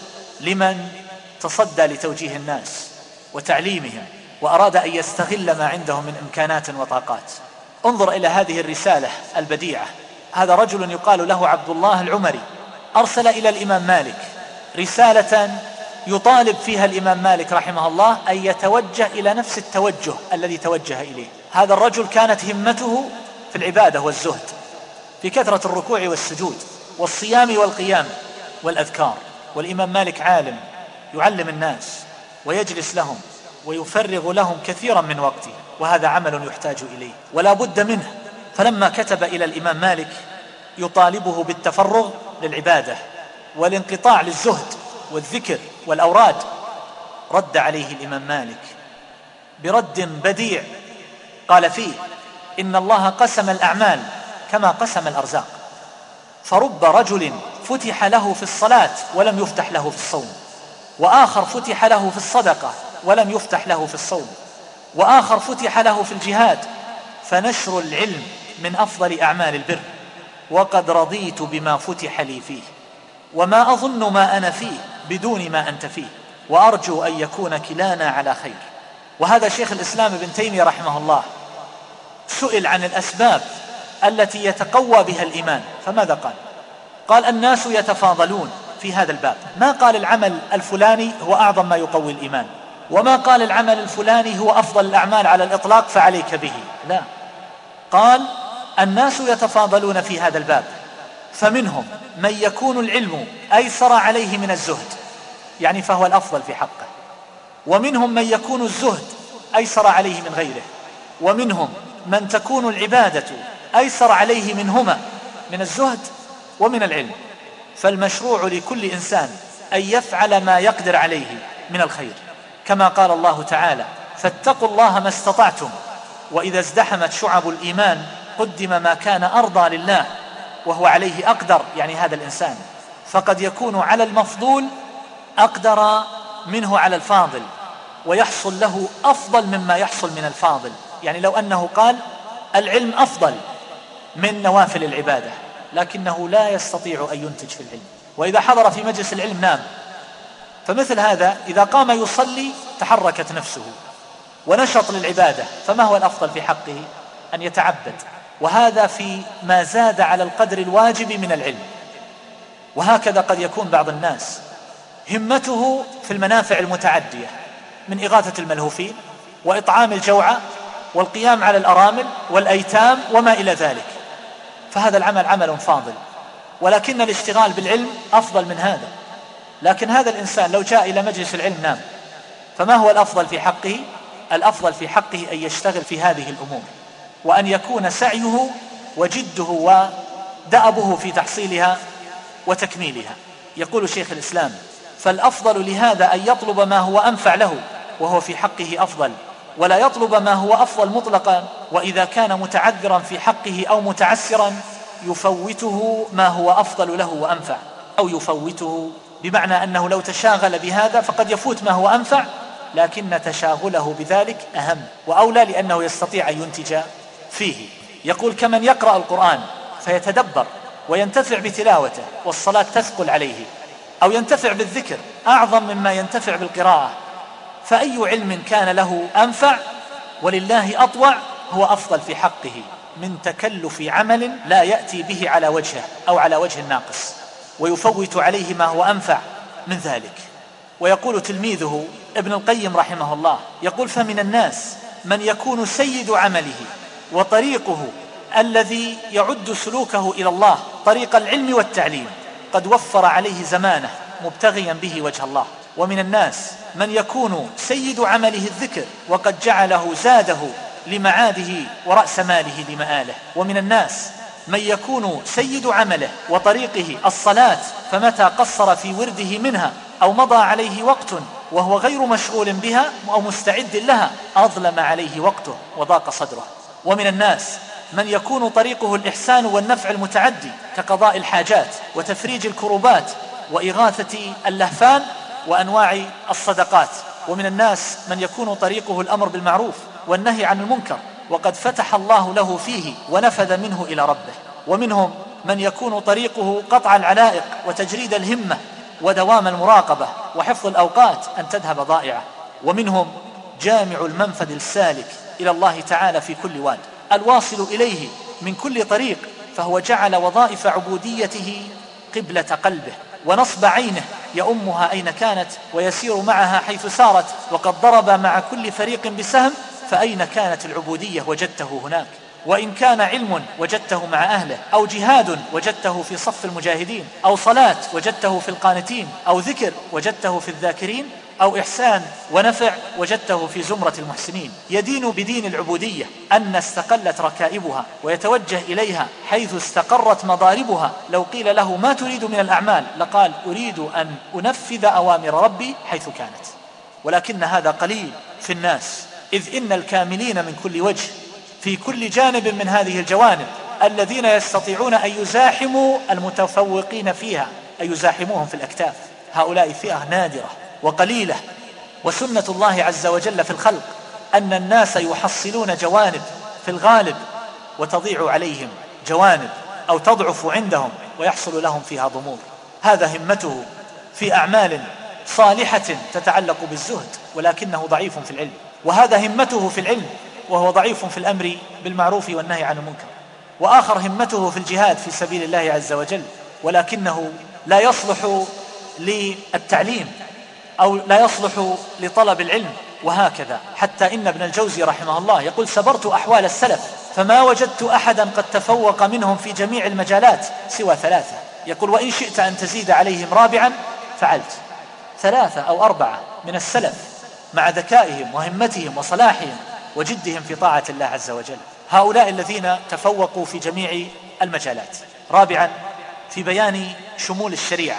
لمن تصدى لتوجيه الناس وتعليمهم وأراد أن يستغل ما عندهم من إمكانات وطاقات. انظر إلى هذه الرسالة البديعة. هذا رجل يقال له عبد الله العمري، أرسل إلى الإمام مالك رسالة يطالب فيها الإمام مالك رحمه الله أن يتوجه إلى نفس التوجه الذي توجه إليه. هذا الرجل كانت همته في العبادة والزهد، في كثرة الركوع والسجود والصيام والقيام والأذكار، والإمام مالك عالم يعلم الناس ويجلس لهم ويفرغ لهم كثيرا من وقته، وهذا عمل يحتاج إليه ولا بد منه. فلما كتب إلى الإمام مالك يطالبه بالتفرغ للعبادة والانقطاع للزهد والذكر والأوراد، رد عليه الإمام مالك برد بديع قال فيه: إن الله قسم الأعمال كما قسم الأرزاق، فرب رجل فتح له في الصلاة ولم يفتح له في الصوم، وآخر فتح له في الصدقة ولم يفتح له في الصوم، وآخر فتح له في الجهاد، فنشر العلم من أفضل أعمال البر، وقد رضيت بما فتح لي فيه، وما أظن ما أنا فيه بدون ما أنت فيه، وأرجو أن يكون كلانا على خير. وهذا شيخ الإسلام ابن تيمية رحمه الله سئل عن الأسباب التي يتقوى بها الإيمان، فماذا قال؟ قال: الناس يتفاضلون في هذا الباب، ما قال العمل الفلاني هو أعظم ما يقوي الإيمان، وما قال العمل الفلاني هو أفضل الأعمال على الإطلاق فعليك به، لا، قال: الناس يتفاضلون في هذا الباب، فمنهم من يكون العلم أيسر عليه من الزهد، يعني فهو الأفضل في حقه، ومنهم من يكون الزهد أيسر عليه من غيره، ومنهم من تكون العبادة أيسر عليه منهما، من الزهد ومن العلم. فالمشروع لكل إنسان أن يفعل ما يقدر عليه من الخير، كما قال الله تعالى: فاتقوا الله ما استطعتم، وإذا ازدحمت شعب الإيمان قدم ما كان أرضى لله وهو عليه أقدر، يعني هذا الإنسان، فقد يكون على المفضول أقدر منه على الفاضل، ويحصل له أفضل مما يحصل من الفاضل. يعني لو أنه قال العلم أفضل من نوافل العبادة، لكنه لا يستطيع أن ينتج في العلم، وإذا حضر في مجلس العلم نام، فمثل هذا إذا قام يصلي تحركت نفسه ونشط للعبادة، فما هو الأفضل في حقه؟ أن يتعبد، وهذا في ما زاد على القدر الواجب من العلم. وهكذا قد يكون بعض الناس همته في المنافع المتعدية من إغاثة الملهوفين وإطعام الجوعى والقيام على الأرامل والأيتام وما إلى ذلك، فهذا العمل عمل فاضل، ولكن الاشتغال بالعلم أفضل من هذا. لكن هذا الإنسان لو جاء إلى مجلس العلم نام، فما هو الأفضل في حقه؟ الأفضل في حقه أن يشتغل في هذه الأمور، وأن يكون سعيه وجده ودأبه في تحصيلها وتكميلها. يقول شيخ الإسلام: فالأفضل لهذا أن يطلب ما هو أنفع له وهو في حقه أفضل، ولا يطلب ما هو أفضل مطلقا، وإذا كان متعذرا في حقه أو متعسرا يفوته ما هو أفضل له وأنفع، أو يفوته بمعنى أنه لو تشاغل بهذا فقد يفوت ما هو أنفع، لكن تشاغله بذلك أهم وأولى، لأنه يستطيع أن ينتج فيه. يقول: كمن يقرأ القرآن فيتدبر وينتفع بتلاوته والصلاة تثقل عليه، أو ينتفع بالذكر أعظم مما ينتفع بالقراءة، فأي علم كان له أنفع ولله أطوع هو أفضل في حقه من تكلف عمل لا يأتي به على وجهه أو على وجه الناقص ويفوت عليه ما هو أنفع من ذلك. ويقول تلميذه ابن القيم رحمه الله، يقول: فمن الناس من يكون سيد عمله وطريقه الذي يعد سلوكه إلى الله طريق العلم والتعليم قد وفر عليه زمانه مبتغيا به وجه الله. ومن الناس من يكون سيد عمله الذكر وقد جعله زاده لمعاده ورأس ماله لمآله. ومن الناس من يكون سيد عمله وطريقه الصلاة، فمتى قصر في ورده منها أو مضى عليه وقت وهو غير مشغول بها أو مستعد لها أظلم عليه وقته وضاق صدره. ومن الناس من يكون طريقه الإحسان والنفع المتعدي كقضاء الحاجات وتفريج الكروبات وإغاثة اللهفان وأنواع الصدقات. ومن الناس من يكون طريقه الأمر بالمعروف والنهي عن المنكر وقد فتح الله له فيه ونفذ منه إلى ربه. ومنهم من يكون طريقه قطع العلائق وتجريد الهمة ودوام المراقبة وحفظ الأوقات أن تذهب ضائعة. ومنهم جامع المنفذ السالك إلى الله تعالى في كل واد الواصل إليه من كل طريق، فهو جعل وظائف عبوديته قبلة قلبه ونصب عينه يؤمها أين كانت ويسير معها حيث سارت، وقد ضرب مع كل فريق بسهم، فأين كانت العبودية وجدته هناك. وإن كان علم وجدته مع أهله، أو جهاد وجدته في صف المجاهدين، أو صلاة وجدته في القانتين، أو ذكر وجدته في الذاكرين، أو إحسان ونفع وجدته في زمرة المحسنين. يدين بدين العبودية أن استقلت ركائبها ويتوجه إليها حيث استقرت مضاربها. لو قيل له: ما تريد من الأعمال؟ لقال: أريد أن أنفذ أوامر ربي حيث كانت. ولكن هذا قليل في الناس، إذ إن الكاملين من كل وجه في كل جانب من هذه الجوانب الذين يستطيعون أن يزاحموا المتفوقين فيها، أن يزاحموهم في الأكتاف، هؤلاء فئة نادرة وقليلة. وسنة الله عز وجل في الخلق أن الناس يحصلون جوانب في الغالب وتضيع عليهم جوانب أو تضعف عندهم ويحصل لهم فيها ضمور. هذا همته في أعمال صالحة تتعلق بالزهد ولكنه ضعيف في العلم، وهذا همته في العلم وهو ضعيف في الأمر بالمعروف والنهي عن المنكر. وآخر همته في الجهاد في سبيل الله عز وجل ولكنه لا يصلح للتعليم أو لا يصلح لطلب العلم، وهكذا. حتى إن ابن الجوزي رحمه الله يقول: سبرت أحوال السلف فما وجدت أحدا قد تفوق منهم في جميع المجالات سوى ثلاثة. يقول: وإن شئت أن تزيد عليهم رابعا فعلت. ثلاثة أو أربعة من السلف مع ذكائهم وهمتهم وصلاحهم وجدهم في طاعة الله عز وجل، هؤلاء الذين تفوقوا في جميع المجالات. رابعا، في بيان شمول الشريعة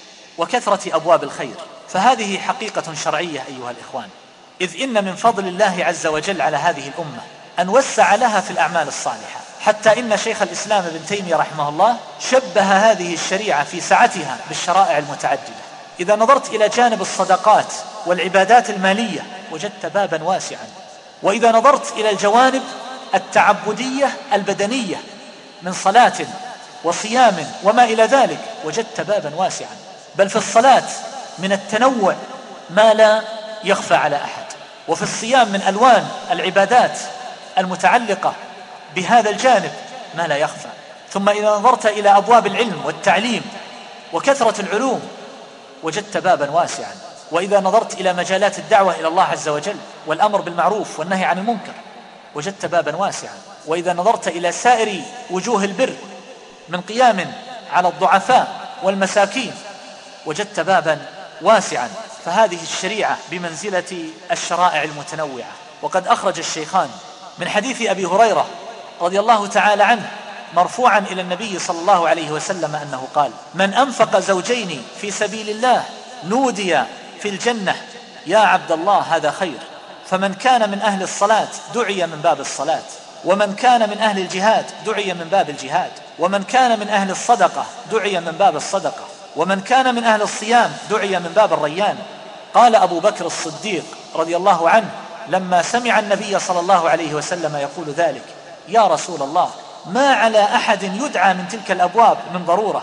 وكثرة أبواب الخير، فهذه حقيقة شرعية أيها الإخوان، إذ إن من فضل الله عز وجل على هذه الأمة أن وسع لها في الأعمال الصالحة، حتى إن شيخ الإسلام ابن تيمية رحمه الله شبه هذه الشريعة في سعتها بالشرائع المتعددة. إذا نظرت إلى جانب الصدقات والعبادات المالية وجدت بابا واسعا، وإذا نظرت إلى الجوانب التعبدية البدنية من صلاة وصيام وما إلى ذلك وجدت بابا واسعا. بل في الصلاة من التنوع ما لا يخفى على أحد، وفي الصيام من ألوان العبادات المتعلقة بهذا الجانب ما لا يخفى. ثم إذا نظرت إلى أبواب العلم والتعليم وكثرة العلوم وجدت بابا واسعا. وإذا نظرت إلى مجالات الدعوة إلى الله عز وجل والأمر بالمعروف والنهي عن المنكر وجدت بابا واسعا. وإذا نظرت إلى سائر وجوه البر من قيام على الضعفاء والمساكين وجدت بابا واسعا. فهذه الشريعة بمنزلة الشرائع المتنوعة. وقد أخرج الشيخان من حديث أبي هريرة رضي الله تعالى عنه مرفوعا إلى النبي صلى الله عليه وسلم أنه قال: من أنفق زوجين في سبيل الله نودي في الجنة يا عبد الله هذا خير. فمن كان من أهل الصلاة دعي من باب الصلاة، ومن كان من أهل الجهاد دعي من باب الجهاد، ومن كان من أهل الصدقة دعي من باب الصدقة، ومن كان من أهل الصيام دعي من باب الريان. قال أبو بكر الصديق رضي الله عنه لما سمع النبي صلى الله عليه وسلم يقول ذلك: يا رسول الله، ما على أحد يدعى من تلك الأبواب من ضرورة،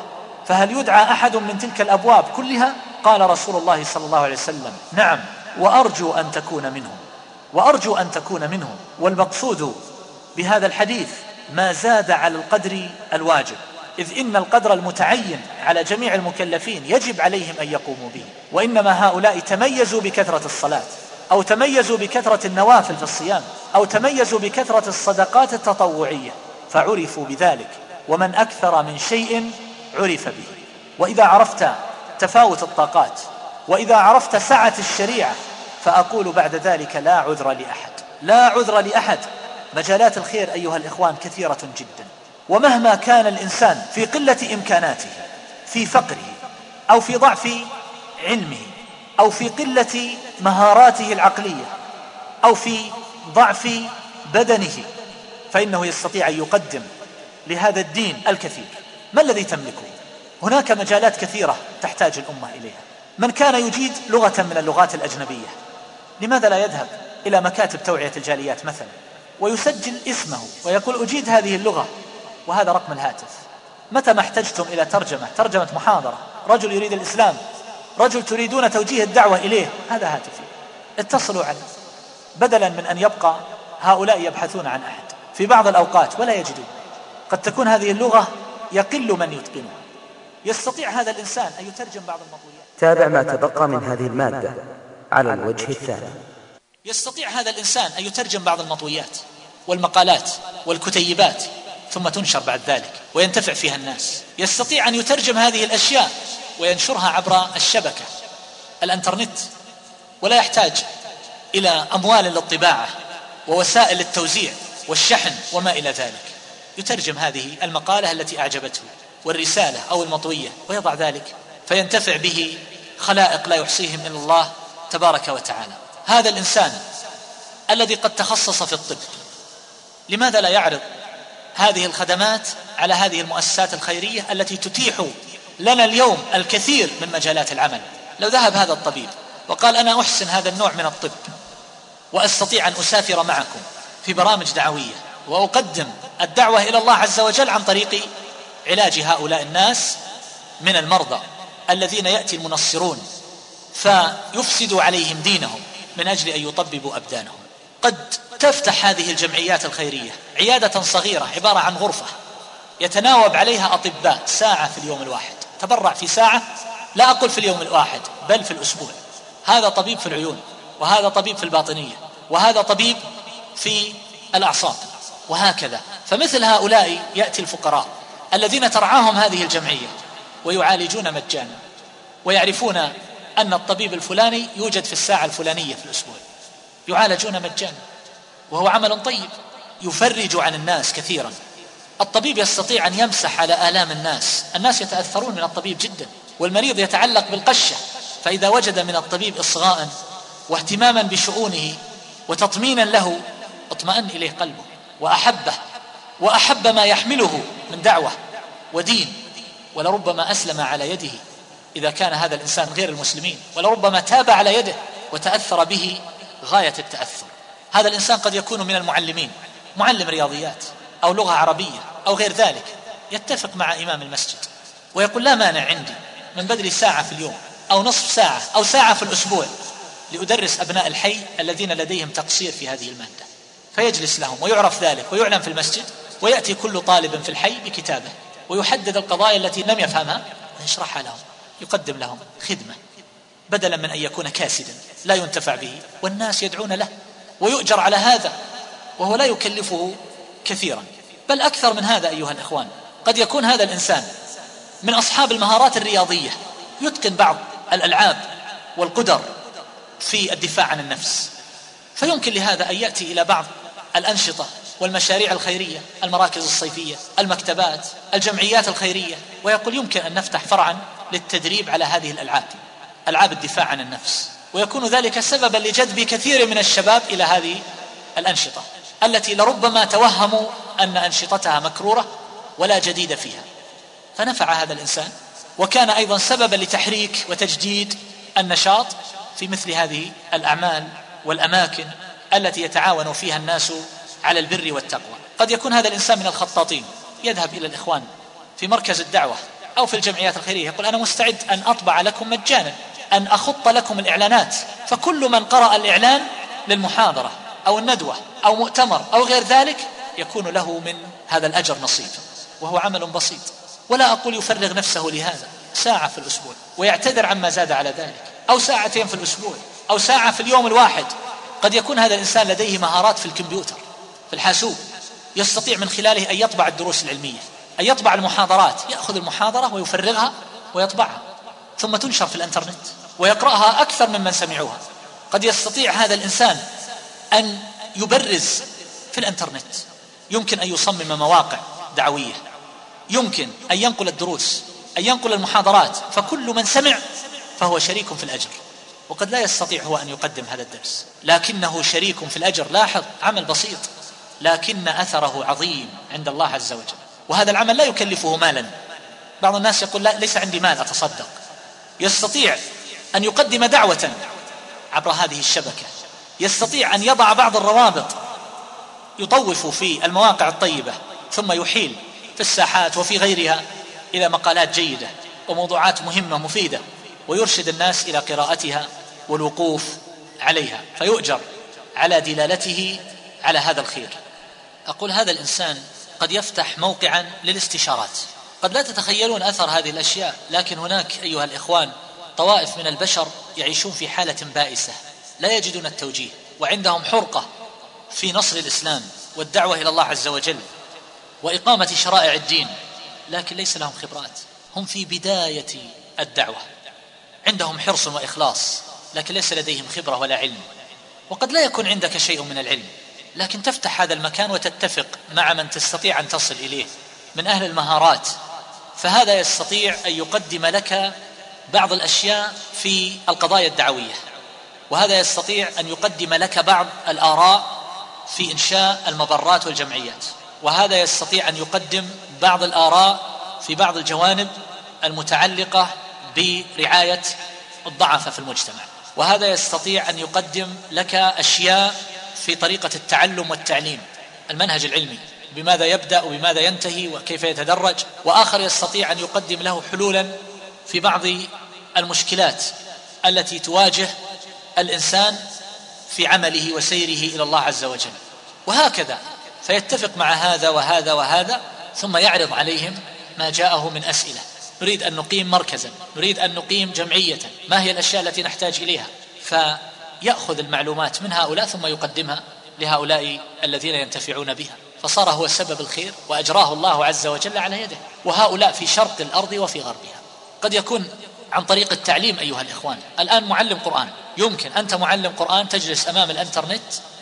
فهل يدعى أحد من تلك الأبواب كلها؟ قال رسول الله صلى الله عليه وسلم: نعم، وأرجو أن تكون منهم، وأرجو أن تكون منهم. والمقصود بهذا الحديث ما زاد على القدر الواجب، إذ إن القدر المتعين على جميع المكلفين يجب عليهم أن يقوموا به، وإنما هؤلاء تميزوا بكثرة الصلاة، أو تميزوا بكثرة النوافل في الصيام، أو تميزوا بكثرة الصدقات التطوعية فعرفوا بذلك، ومن أكثر من شيء عرف به. وإذا عرفت تفاوت الطاقات، وإذا عرفت سعة الشريعة، فأقول بعد ذلك لا عذر لأحد، لا عذر لأحد. مجالات الخير أيها الإخوان كثيرة جدا، ومهما كان الإنسان في قلة إمكاناته، في فقره، أو في ضعف علمه، أو في قلة مهاراته العقلية، أو في ضعف بدنه، فإنه يستطيع أن يقدم لهذا الدين الكثير. ما الذي تملكه؟ هناك مجالات كثيرة تحتاج الأمة إليها. من كان يجيد لغة من اللغات الأجنبية، لماذا لا يذهب إلى مكاتب توعية الجاليات مثلا ويسجل اسمه ويقول أجيد هذه اللغة، وهذا رقم الهاتف. متى ما احتجتم إلى ترجمة ترجمة محاضرة، رجل يريد الإسلام، رجل تريدون توجيه الدعوة إليه، هذا هاتفي، اتصلوا عليه، بدلا من أن يبقى هؤلاء يبحثون عن أحد في بعض الأوقات ولا يجدون. قد تكون هذه اللغة يقل من يتقنها. يستطيع هذا الإنسان أن يترجم بعض المطويات. تابع ما تبقى من هذه المادة على الوجه الثاني. يستطيع هذا الإنسان أن يترجم بعض المطويات والمقالات والكتيبات ثم تنشر بعد ذلك وينتفع فيها الناس. يستطيع أن يترجم هذه الأشياء وينشرها عبر الشبكة الانترنت، ولا يحتاج إلى أموال للطباعة ووسائل التوزيع والشحن وما إلى ذلك. يترجم هذه المقالة التي أعجبته والرسالة أو المطوية ويضع ذلك، فينتفع به خلائق لا يحصيهم إلا الله تبارك وتعالى. هذا الإنسان الذي قد تخصص في الطب، لماذا لا يعرض هذه الخدمات على هذه المؤسسات الخيرية التي تتيح لنا اليوم الكثير من مجالات العمل؟ لو ذهب هذا الطبيب وقال أنا أحسن هذا النوع من الطب وأستطيع أن أسافر معكم في برامج دعوية وأقدم الدعوة إلى الله عز وجل عن طريق علاج هؤلاء الناس من المرضى الذين يأتي المنصرون فيفسدوا عليهم دينهم من أجل أن يطببوا أبدانهم. قد تفتح هذه الجمعيات الخيرية عيادة صغيرة عبارة عن غرفة يتناوب عليها أطباء ساعة في اليوم الواحد، تبرع في ساعة، لا أقول في اليوم الواحد بل في الأسبوع. هذا طبيب في العيون، وهذا طبيب في الباطنية، وهذا طبيب في الأعصاب، وهكذا. فمثل هؤلاء يأتي الفقراء الذين ترعاهم هذه الجمعية ويعالجون مجانا، ويعرفون أن الطبيب الفلاني يوجد في الساعة الفلانية في الأسبوع، يعالجون مجانا، وهو عمل طيب يفرج عن الناس كثيرا. الطبيب يستطيع أن يمسح على آلام الناس، الناس يتأثرون من الطبيب جدا، والمريض يتعلق بالقشة، فإذا وجد من الطبيب إصغاء واهتماما بشؤونه وتطمينا له اطمأن إليه قلبه وأحبه، وأحب ما يحمله من دعوة ودين، ولربما أسلم على يده إذا كان هذا الإنسان غير المسلمين، ولربما تاب على يده وتأثر به غاية التأثر. هذا الإنسان قد يكون من المعلمين، معلم رياضيات أو لغة عربية أو غير ذلك، يتفق مع إمام المسجد ويقول لا مانع عندي من بذل ساعة في اليوم أو نصف ساعة أو ساعة في الأسبوع لأدرس أبناء الحي الذين لديهم تقصير في هذه المادة، فيجلس لهم ويعرف ذلك ويعلن في المسجد، ويأتي كل طالب في الحي بكتابه ويحدد القضايا التي لم يفهمها ويشرحها لهم، يقدم لهم خدمة بدلا من أن يكون كاسدا لا ينتفع به، والناس يدعون له ويؤجر على هذا وهو لا يكلفه كثيرا. بل أكثر من هذا أيها الإخوان، قد يكون هذا الإنسان من أصحاب المهارات الرياضية، يتقن بعض الألعاب والقدر في الدفاع عن النفس، فيمكن لهذا أن يأتي إلى بعض الأنشطة والمشاريع الخيرية، المراكز الصيفية، المكتبات، الجمعيات الخيرية، ويقول يمكن أن نفتح فرعا للتدريب على هذه الألعاب، ألعاب الدفاع عن النفس، ويكون ذلك سببا لجذب كثير من الشباب إلى هذه الأنشطة التي لربما توهموا أن أنشطتها مكرورة ولا جديد فيها. فنفع هذا الإنسان، وكان أيضا سببا لتحريك وتجديد النشاط في مثل هذه الأعمال والأماكن التي يتعاون فيها الناس على البر والتقوى. قد يكون هذا الإنسان من الخطاطين، يذهب إلى الإخوان في مركز الدعوة أو في الجمعيات الخيرية يقول أنا مستعد أن أطبع لكم مجانا، أن أخط لكم الإعلانات، فكل من قرأ الإعلان للمحاضرة أو الندوة أو مؤتمر أو غير ذلك يكون له من هذا الأجر نصيب، وهو عمل بسيط. ولا أقول يفرغ نفسه لهذا، ساعة في الأسبوع ويعتذر عما زاد على ذلك، أو ساعتين في الأسبوع، أو ساعة في اليوم الواحد. قد يكون هذا الإنسان لديه مهارات في الكمبيوتر في الحاسوب، يستطيع من خلاله أن يطبع الدروس العلمية، أن يطبع المحاضرات، يأخذ المحاضرة ويفرغها ويطبعها ثم تنشر في الانترنت ويقرأها أكثر ممن سمعوها. قد يستطيع هذا الإنسان أن يبرز في الانترنت، يمكن أن يصمم مواقع دعوية، يمكن أن ينقل الدروس، أن ينقل المحاضرات، فكل من سمع فهو شريك في الأجر. وقد لا يستطيع هو أن يقدم هذا الدرس لكنه شريك في الأجر. لاحظ، عمل بسيط لكن أثره عظيم عند الله عز وجل، وهذا العمل لا يكلفه مالا. بعض الناس يقول لا ليس عندي مال أتصدق، يستطيع أن يقدم دعوة عبر هذه الشبكة، يستطيع أن يضع بعض الروابط يطوف في المواقع الطيبة ثم يحيل في الساحات وفي غيرها إلى مقالات جيدة وموضوعات مهمة مفيدة، ويرشد الناس إلى قراءتها والوقوف عليها، فيؤجر على دلالته على هذا الخير. أقول هذا الإنسان قد يفتح موقعا للاستشارات. قد لا تتخيلون أثر هذه الأشياء، لكن هناك أيها الإخوان طوائف من البشر يعيشون في حالة بائسة، لا يجدون التوجيه، وعندهم حرقة في نصر الإسلام والدعوة إلى الله عز وجل وإقامة شرائع الدين، لكن ليس لهم خبرات. هم في بداية الدعوة، عندهم حرص وإخلاص، لكن ليس لديهم خبرة ولا علم. وقد لا يكون عندك شيء من العلم، لكن تفتح هذا المكان وتتفق مع من تستطيع أن تصل إليه من أهل المهارات، فهذا يستطيع أن يقدم لك بعض الأشياء في القضايا الدعوية، وهذا يستطيع أن يقدم لك بعض الآراء في إنشاء المبرات والجمعيات، وهذا يستطيع أن يقدم بعض الآراء في بعض الجوانب المتعلقة برعاية الضعف في المجتمع، وهذا يستطيع أن يقدم لك أشياء في طريقة التعلم والتعليم، المنهج العلمي بماذا يبدأ وبماذا ينتهي وكيف يتدرج، وآخر يستطيع أن يقدم له حلولا في بعض المشكلات التي تواجه الإنسان في عمله وسيره إلى الله عز وجل، وهكذا. فيتفق مع هذا وهذا وهذا ثم يعرض عليهم ما جاءه من أسئلة. نريد أن نقيم مركزا، نريد أن نقيم جمعية، ما هي الأشياء التي نحتاج إليها؟ فيأخذ المعلومات من هؤلاء ثم يقدمها لهؤلاء الذين ينتفعون بها، فصار هو سبب الخير وأجراه الله عز وجل على يده. وهؤلاء في شرق الأرض وفي غربها. قد يكون عن طريق التعليم أيها الإخوان. الآن معلم قرآن، يمكن أنت معلم قرآن تجلس أمام الانترنت،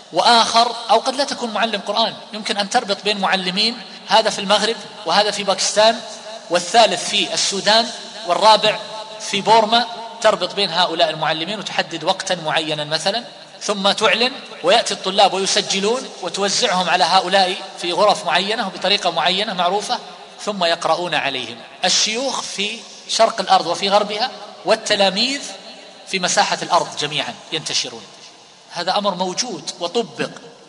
وآخر أو قد لا تكون معلم قرآن، يمكن أن تربط بين معلمين، هذا في المغرب وهذا في باكستان والثالث في السودان والرابع في بورما، تربط بين هؤلاء المعلمين وتحدد وقتا معينا مثلا، ثم تعلن ويأتي الطلاب ويسجلون وتوزعهم على هؤلاء في غرف معينة وبطريقة معينة معروفة، ثم يقرؤون عليهم. الشيوخ في شرق الأرض وفي غربها، والتلاميذ في مساحة الأرض جميعا ينتشرون. هذا أمر موجود وطبق.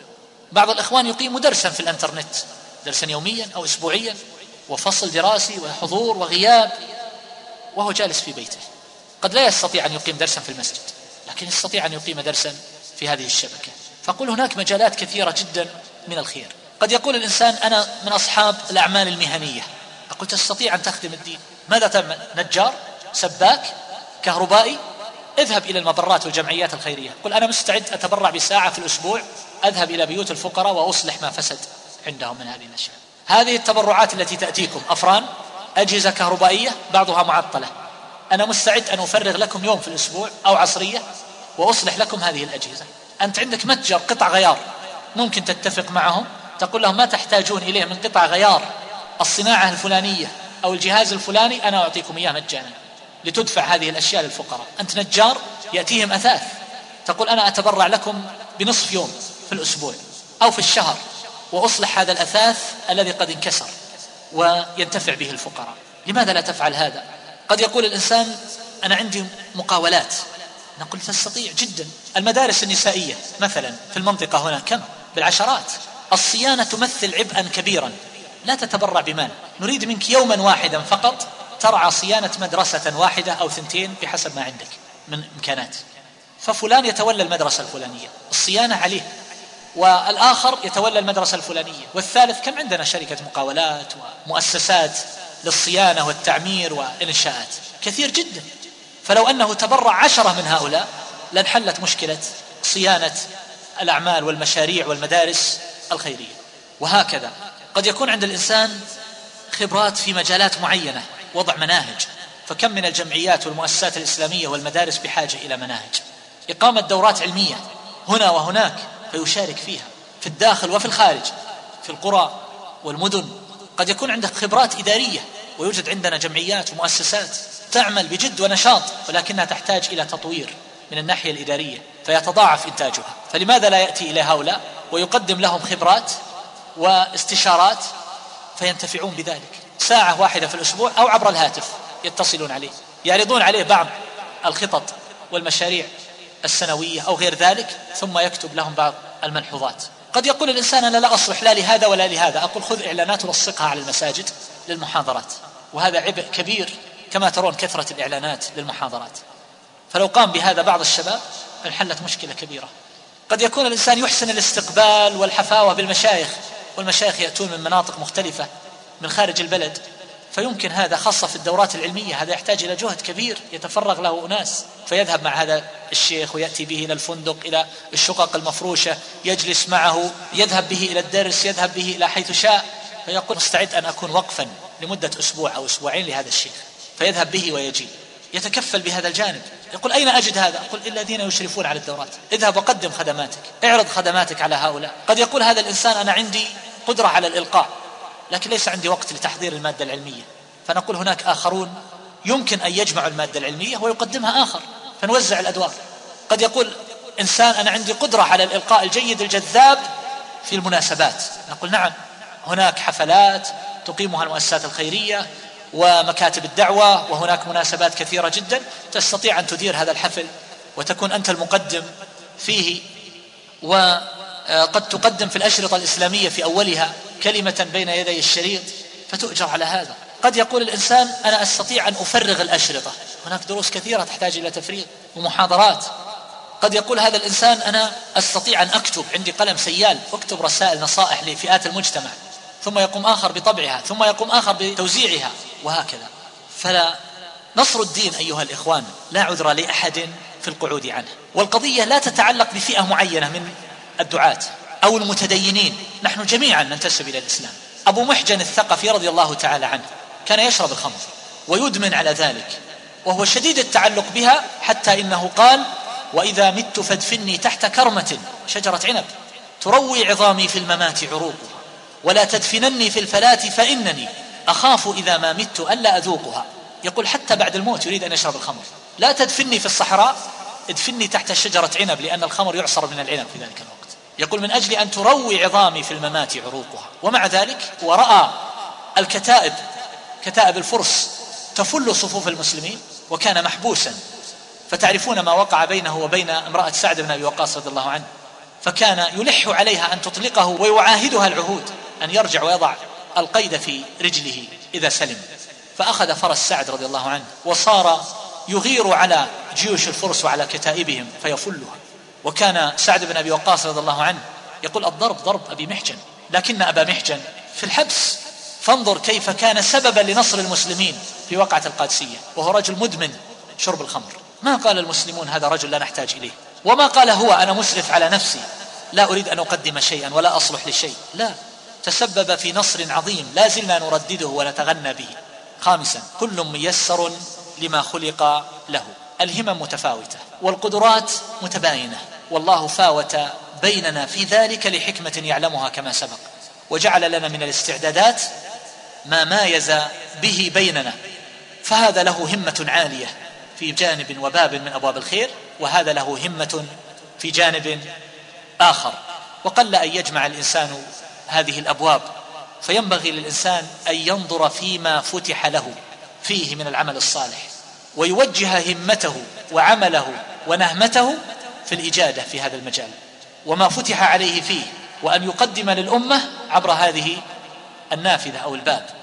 بعض الإخوان يقيم درسا في الانترنت، درسا يوميا أو أسبوعيا، وفصل دراسي وحضور وغياب، وهو جالس في بيته. قد لا يستطيع أن يقيم درسا في المسجد، لكن يستطيع أن يقيم درسا في هذه الشبكة. فأقول هناك مجالات كثيرة جدا من الخير. قد يقول الإنسان أنا من أصحاب الأعمال المهنية، أقول تستطيع أن تخدم الدين. ماذا تعمل؟ نجار، سباك، كهربائي؟ اذهب إلى المبرات والجمعيات الخيرية، قل أنا مستعد أتبرع بساعة في الأسبوع، أذهب إلى بيوت الفقراء وأصلح ما فسد عندهم من هذه الأشياء. هذه التبرعات التي تأتيكم، أفران، أجهزة كهربائية بعضها معطلة، أنا مستعد أن أفرغ لكم يوم في الأسبوع أو عصرية وأصلح لكم هذه الأجهزة. أنت عندك متجر قطع غيار، ممكن تتفق معهم، تقول لهم ما تحتاجون إليه من قطع غيار الصناعة الفلانية أو الجهاز الفلاني، أنا أعطيكم إياه مجانا لتدفع هذه الأشياء للفقراء. أنت نجار يأتيهم أثاث، تقول أنا أتبرع لكم بنصف يوم في الأسبوع أو في الشهر وأصلح هذا الأثاث الذي قد انكسر وينتفع به الفقراء. لماذا لا تفعل هذا؟ قد يقول الإنسان أنا عندي مقاولات، نقول تستطيع جدا. المدارس النسائية مثلا في المنطقة هنا كم؟ بالعشرات. الصيانة تمثل عبئا كبيرا، لا تتبرع بمال، نريد منك يوما واحدا فقط ترعى صيانة مدرسة واحدة أو ثنتين بحسب ما عندك من إمكانات، ففلان يتولى المدرسة الفلانية الصيانة عليه، والآخر يتولى المدرسة الفلانية، والثالث. كم عندنا شركة مقاولات ومؤسسات للصيانة والتعمير والإنشاءات كثير جدا. فلو أنه تبرع عشرة من هؤلاء لانحلت مشكلة صيانة الأعمال والمشاريع والمدارس الخيرية. وهكذا قد يكون عند الإنسان خبرات في مجالات معينة، وضع مناهج، فكم من الجمعيات والمؤسسات الإسلامية والمدارس بحاجة إلى مناهج، إقامة دورات علمية هنا وهناك فيشارك فيها في الداخل وفي الخارج، في القرى والمدن. قد يكون عندك خبرات إدارية، ويوجد عندنا جمعيات ومؤسسات تعمل بجد ونشاط، ولكنها تحتاج إلى تطوير من الناحية الإدارية فيتضاعف إنتاجها. فلماذا لا يأتي إلى هؤلاء ويقدم لهم خبرات واستشارات فينتفعون بذلك؟ ساعة واحدة في الأسبوع أو عبر الهاتف يتصلون عليه، يعرضون عليه بعض الخطط والمشاريع السنوية أو غير ذلك، ثم يكتب لهم بعض الملحوظات. قد يقول الإنسان أنا لا أصلح لا لهذا ولا لهذا، أقول خذ إعلانات ولصقها على المساجد للمحاضرات، وهذا عبء كبير كما ترون كثرة الإعلانات للمحاضرات. فلو قام بهذا بعض الشباب انحلت مشكلة كبيرة. قد يكون الإنسان يحسن الاستقبال والحفاوة بالمشايخ، والمشايخ يأتون من مناطق مختلفة من خارج البلد، فيمكن هذا خاصة في الدورات العلمية، هذا يحتاج إلى جهد كبير يتفرغ له أناس، فيذهب مع هذا الشيخ ويأتي به إلى الفندق، إلى الشقق المفروشة، يجلس معه، يذهب به إلى الدرس، يذهب به إلى حيث شاء، فيقول مستعد أن أكون وقفا لمدة أسبوع أو أسبوعين لهذا الشيخ، فيذهب به ويجي يتكفل بهذا الجانب. يقول أين أجد هذا؟ أقول الذين يشرفون على الدورات، اذهب وقدم خدماتك، اعرض خدماتك على هؤلاء. قد يقول هذا الإنسان أنا عندي قدرة على الإلقاء لكن ليس عندي وقت لتحضير المادة العلمية، فنقول هناك آخرون يمكن أن يجمعوا المادة العلمية ويقدمها آخر، فنوزع الأدوار. قد يقول إنسان أنا عندي قدرة على الإلقاء الجيد الجذاب في المناسبات، نقول نعم هناك حفلات تقيمها المؤسسات الخيرية ومكاتب الدعوة، وهناك مناسبات كثيرة جدا تستطيع أن تدير هذا الحفل وتكون أنت المقدم فيه، وقد تقدم في الأشرطة الإسلامية في أولها كلمة بين يدي الشريط فتؤجر على هذا. قد يقول الإنسان أنا أستطيع أن أفرغ الأشرطة، هناك دروس كثيرة تحتاج إلى تفريغ ومحاضرات. قد يقول هذا الإنسان أنا أستطيع أن أكتب، عندي قلم سيال أكتب رسائل نصائح لفئات المجتمع، ثم يقوم آخر بطبعها، ثم يقوم آخر بتوزيعها، وهكذا. فلا نصر الدين أيها الإخوان لا عذر لأحد في القعود عنه، والقضية لا تتعلق بفئة معينة من الدعاة أو المتدينين، نحن جميعا ننتسب إلى الإسلام. أبو محجن الثقفي رضي الله تعالى عنه كان يشرب الخمر ويدمن على ذلك، وهو شديد التعلق بها، حتى إنه قال وإذا مت فادفني تحت كرمة شجرة عنب تروي عظامي في الممات عروقها، ولا تدفنني في الفلاة فإنني أخاف إذا ما مت ألا أذوقها. يقول حتى بعد الموت يريد أن يشرب الخمر، لا تدفني في الصحراء، ادفني تحت شجرة عنب، لأن الخمر يعصر من العنب في ذلك الوقت. يقول من أجل أن تروي عظامي في الممات عروقها. ومع ذلك ورأى الكتائب كتائب الفرس تفل صفوف المسلمين، وكان محبوسا، فتعرفون ما وقع بينه وبين امرأة سعد بن أبي وقاص رضي الله عنه، فكان يلح عليها أن تطلقه ويعاهدها العهود أن يرجع ويضع القيد في رجله إذا سلم. فأخذ فرس سعد رضي الله عنه وصار يغير على جيوش الفرس وعلى كتائبهم فيفلها. وكان سعد بن أبي وقاص رضي الله عنه يقول الضرب ضرب أبي محجن، لكن أبا محجن في الحبس، فانظر كيف كان سببا لنصر المسلمين في وقعة القادسية، وهو رجل مدمن شرب الخمر. ما قال المسلمون هذا رجل لا نحتاج إليه، وما قال هو أنا مسرف على نفسي لا أريد أن أقدم شيئا ولا أصلح لشيء، لا، تسبب في نصر عظيم لا زلنا نردده ونتغنى به. خامسا كل ميسر لما خلق له، الهمم متفاوتة والقدرات متباينة، والله فاوت بيننا في ذلك لحكمة يعلمها كما سبق، وجعل لنا من الاستعدادات ما مايز به بيننا، فهذا له همة عالية في جانب وباب من أبواب الخير، وهذا له همة في جانب آخر، وقل أن يجمع الإنسان هذه الأبواب، فينبغي للإنسان أن ينظر فيما فتح له فيه من العمل الصالح، ويوجه همته وعمله ونهمته في الإجادة في هذا المجال وما فتح عليه فيه، وأن يقدم للأمة عبر هذه النافذة أو الباب.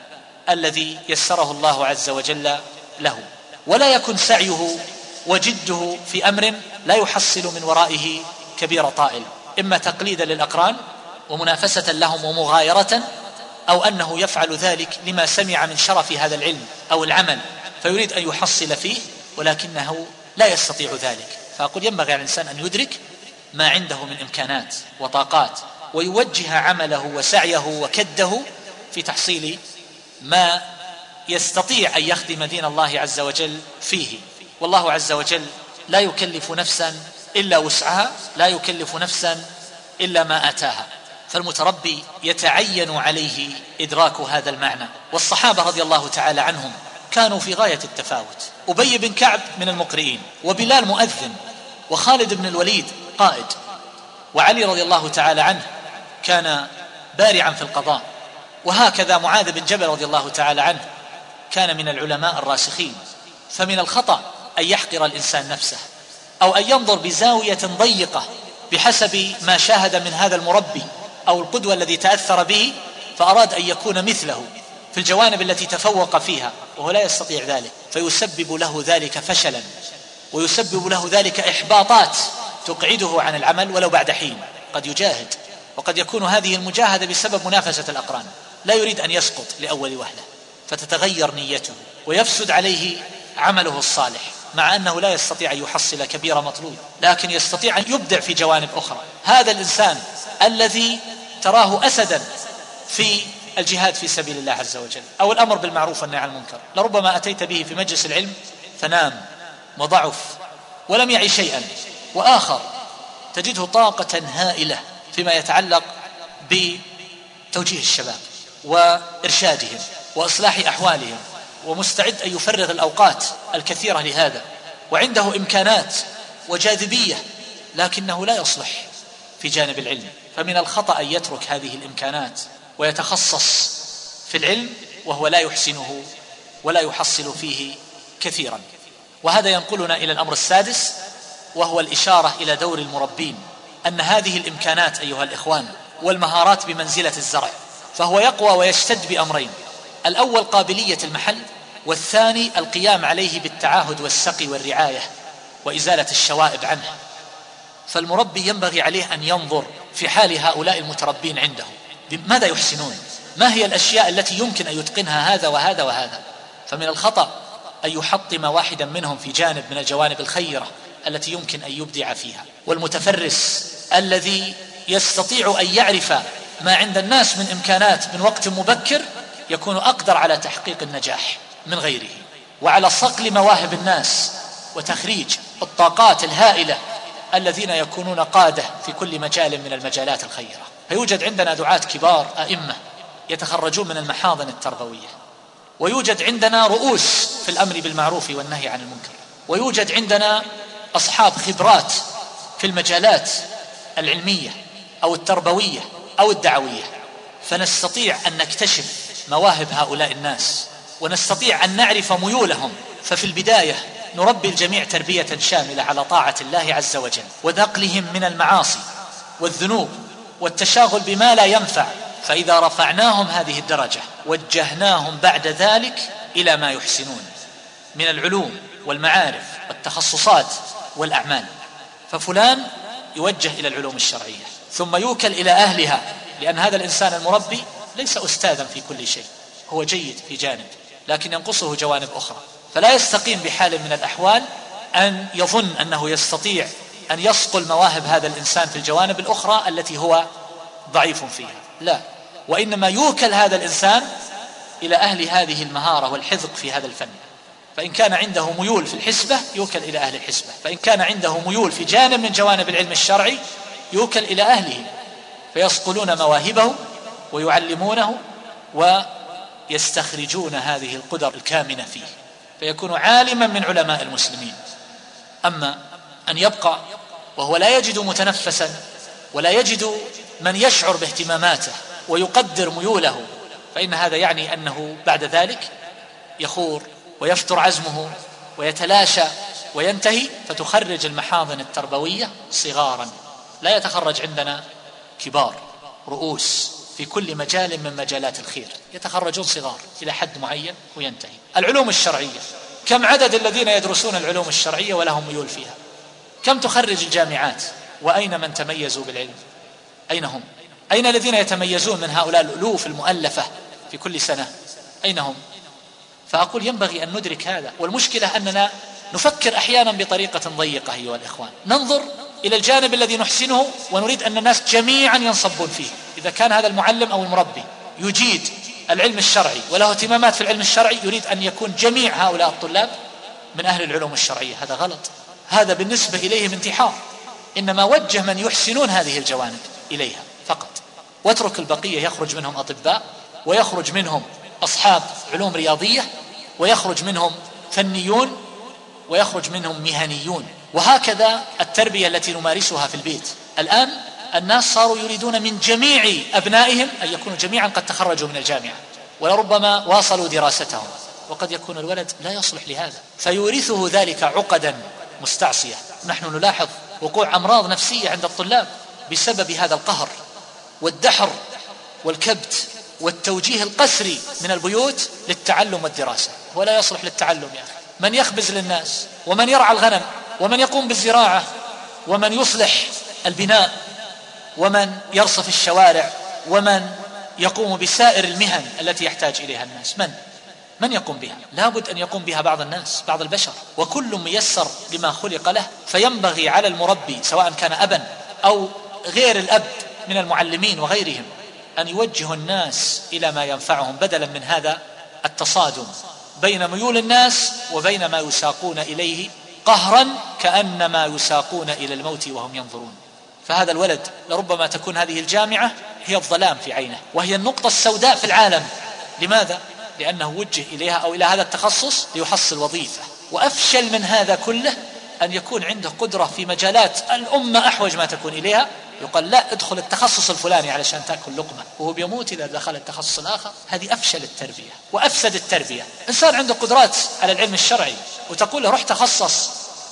الذي يسره الله عز وجل له، ولا يكن سعيه وجده في أمر لا يحصل من ورائه كبير طائل، إما تقليدا للأقران ومنافسة لهم ومغايرة، أو أنه يفعل ذلك لما سمع من شرف هذا العلم أو العمل فيريد أن يحصل فيه ولكنه لا يستطيع ذلك. فأقول ينبغي على الإنسان أن يدرك ما عنده من إمكانات وطاقات ويوجه عمله وسعيه وكده في تحصيل ما يستطيع أن يخدم دين الله عز وجل فيه. والله عز وجل لا يكلف نفسا إلا وسعها، لا يكلف نفسا إلا ما آتاها، فالمتربي يتعين عليه إدراك هذا المعنى. والصحابة رضي الله تعالى عنهم كانوا في غاية التفاوت. أبي بن كعب من المقرئين، وبلال مؤذن، وخالد بن الوليد قائد، وعلي رضي الله تعالى عنه كان بارعا في القضاء، وهكذا معاذ بن جبل رضي الله تعالى عنه كان من العلماء الراسخين. فمن الخطأ أن يحقر الإنسان نفسه أو أن ينظر بزاوية ضيقة بحسب ما شاهد من هذا المربي أو القدوة الذي تأثر به فأراد أن يكون مثله في الجوانب التي تفوق فيها، وهو لا يستطيع ذلك، فيسبب له ذلك فشلا ويسبب له ذلك إحباطات تقعده عن العمل ولو بعد حين. قد يجاهد، وقد يكون هذه المجاهدة بسبب منافسة الأقران، لا يريد أن يسقط لأول وهلة فتتغير نيته ويفسد عليه عمله الصالح، مع أنه لا يستطيع أن يحصل كبير مطلوب، لكن يستطيع أن يبدع في جوانب أخرى. هذا الإنسان الذي تراه أسدا في الجهاد في سبيل الله عز وجل أو الأمر بالمعروف والنهي عن المنكر، لربما أتيت به في مجلس العلم فنام وضعف ولم يعي شيئا، وآخر تجده طاقة هائلة فيما يتعلق بتوجيه الشباب وإرشادهم وإصلاح أحوالهم، ومستعد أن يفرغ الأوقات الكثيرة لهذا، وعنده إمكانات وجاذبية، لكنه لا يصلح في جانب العلم. فمن الخطأ أن يترك هذه الإمكانات ويتخصص في العلم وهو لا يحسنه ولا يحصل فيه كثيرا. وهذا ينقلنا إلى الأمر السادس، وهو الإشارة إلى دور المربين، أن هذه الإمكانات أيها الإخوان والمهارات بمنزلة الزرع، فهو يقوى ويشتد بأمرين: الأول قابلية المحل، والثاني القيام عليه بالتعاهد والسقي والرعاية وإزالة الشوائب عنه. فالمربي ينبغي عليه أن ينظر في حال هؤلاء المتربين عنده، ماذا يحسنون، ما هي الأشياء التي يمكن أن يتقنها هذا وهذا وهذا. فمن الخطأ أن يحطم واحدا منهم في جانب من الجوانب الخيرة التي يمكن أن يبدع فيها. والمتفرس الذي يستطيع أن يعرف ما عند الناس من إمكانات من وقت مبكر يكون أقدر على تحقيق النجاح من غيره، وعلى صقل مواهب الناس وتخريج الطاقات الهائلة الذين يكونون قادة في كل مجال من المجالات الخيرة. فيوجد عندنا دعاة كبار أئمة يتخرجون من المحاضن التربوية، ويوجد عندنا رؤوس في الأمر بالمعروف والنهي عن المنكر، ويوجد عندنا أصحاب خبرات في المجالات العلمية أو التربوية أو الدعوية. فنستطيع أن نكتشف مواهب هؤلاء الناس ونستطيع أن نعرف ميولهم. ففي البداية نربي الجميع تربية شاملة على طاعة الله عز وجل ونقلهم من المعاصي والذنوب والتشاغل بما لا ينفع، فإذا رفعناهم هذه الدرجة وجهناهم بعد ذلك إلى ما يحسنون من العلوم والمعارف والتخصصات والأعمال. ففلان يوجه إلى العلوم الشرعية ثم يوكل إلى أهلها، لأن هذا الإنسان المربي ليس أستاذا في كل شيء، هو جيد في جانب لكن ينقصه جوانب أخرى. فلا يستقيم بحال من الأحوال أن يظن أنه يستطيع أن يصقل مواهب هذا الإنسان في الجوانب الأخرى التي هو ضعيف فيها، لا، وإنما يوكل هذا الإنسان إلى أهل هذه المهارة والحذق في هذا الفن. فإن كان عنده ميول في الحسبة يوكل إلى أهل الحسبة، فإن كان عنده ميول في جانب من جوانب العلم الشرعي يوكل إلى أهله، فيصقلون مواهبه ويعلمونه ويستخرجون هذه القدر الكامنة فيه، فيكون عالما من علماء المسلمين. أما أن يبقى وهو لا يجد متنفسا ولا يجد من يشعر باهتماماته ويقدر ميوله، فإن هذا يعني أنه بعد ذلك يخور ويفتر عزمه ويتلاشى وينتهي، فتخرج المحاضن التربوية صغارا، لا يتخرج عندنا كبار رؤوس في كل مجال من مجالات الخير، يتخرجون صغار إلى حد معين وينتهي. العلوم الشرعية، كم عدد الذين يدرسون العلوم الشرعية ولهم ميول فيها؟ كم تخرج الجامعات؟ وأين من تميزوا بالعلم؟ أين هم؟ أين الذين يتميزون من هؤلاء الألوف المؤلفة في كل سنة؟ أين هم؟ فأقول ينبغي أن ندرك هذا. والمشكلة أننا نفكر أحيانا بطريقة ضيقة أيها الإخوان، ننظر إلى الجانب الذي نحسنه ونريد أن الناس جميعا ينصبون فيه. إذا كان هذا المعلم أو المربي يجيد العلم الشرعي وله اهتمامات في العلم الشرعي، يريد أن يكون جميع هؤلاء الطلاب من أهل العلوم الشرعية. هذا غلط، هذا بالنسبة إليهم انتحار. إنما وجه من يحسنون هذه الجوانب إليها فقط، واترك البقية يخرج منهم أطباء، ويخرج منهم أصحاب علوم رياضية، ويخرج منهم فنيون، ويخرج منهم مهنيون. وهكذا التربية التي نمارسها في البيت. الآن الناس صاروا يريدون من جميع أبنائهم أن يكونوا جميعا قد تخرجوا من الجامعة، ولربما واصلوا دراستهم، وقد يكون الولد لا يصلح لهذا، فيورثه ذلك عقدا مستعصية. نحن نلاحظ وقوع أمراض نفسية عند الطلاب بسبب هذا القهر والدحر والكبت والتوجيه القسري من البيوت للتعلم والدراسة. ولا يصلح للتعلم يا أخي. من يخبز للناس، ومن يرعى الغنم، ومن يقوم بالزراعة، ومن يصلح البناء، ومن يرصف الشوارع، ومن يقوم بسائر المهن التي يحتاج إليها الناس، من من يقوم بها؟ لابد أن يقوم بها بعض الناس، بعض البشر، وكل ميسر لما خلق له. فينبغي على المربي سواء كان أبا أو غير الأب من المعلمين وغيرهم أن يوجهوا الناس إلى ما ينفعهم، بدلا من هذا التصادم بين ميول الناس وبين ما يساقون إليه قهرا، كأنما يساقون إلى الموت وهم ينظرون. فهذا الولد لربما تكون هذه الجامعة هي الظلام في عينه، وهي النقطة السوداء في العالم. لماذا؟ لأنه وجه إليها أو إلى هذا التخصص ليحصل وظيفة. وأفشل من هذا كله أن يكون عنده قدرة في مجالات الأمة أحوج ما تكون إليها، يقال لا ادخل التخصص الفلاني علشان تأكل لقمة، وهو بيموت إذا دخل التخصص الآخر. هذه أفشل التربية وأفسد التربية. إنسان عنده قدرات على العلم الشرعي وتقول له روح تخصص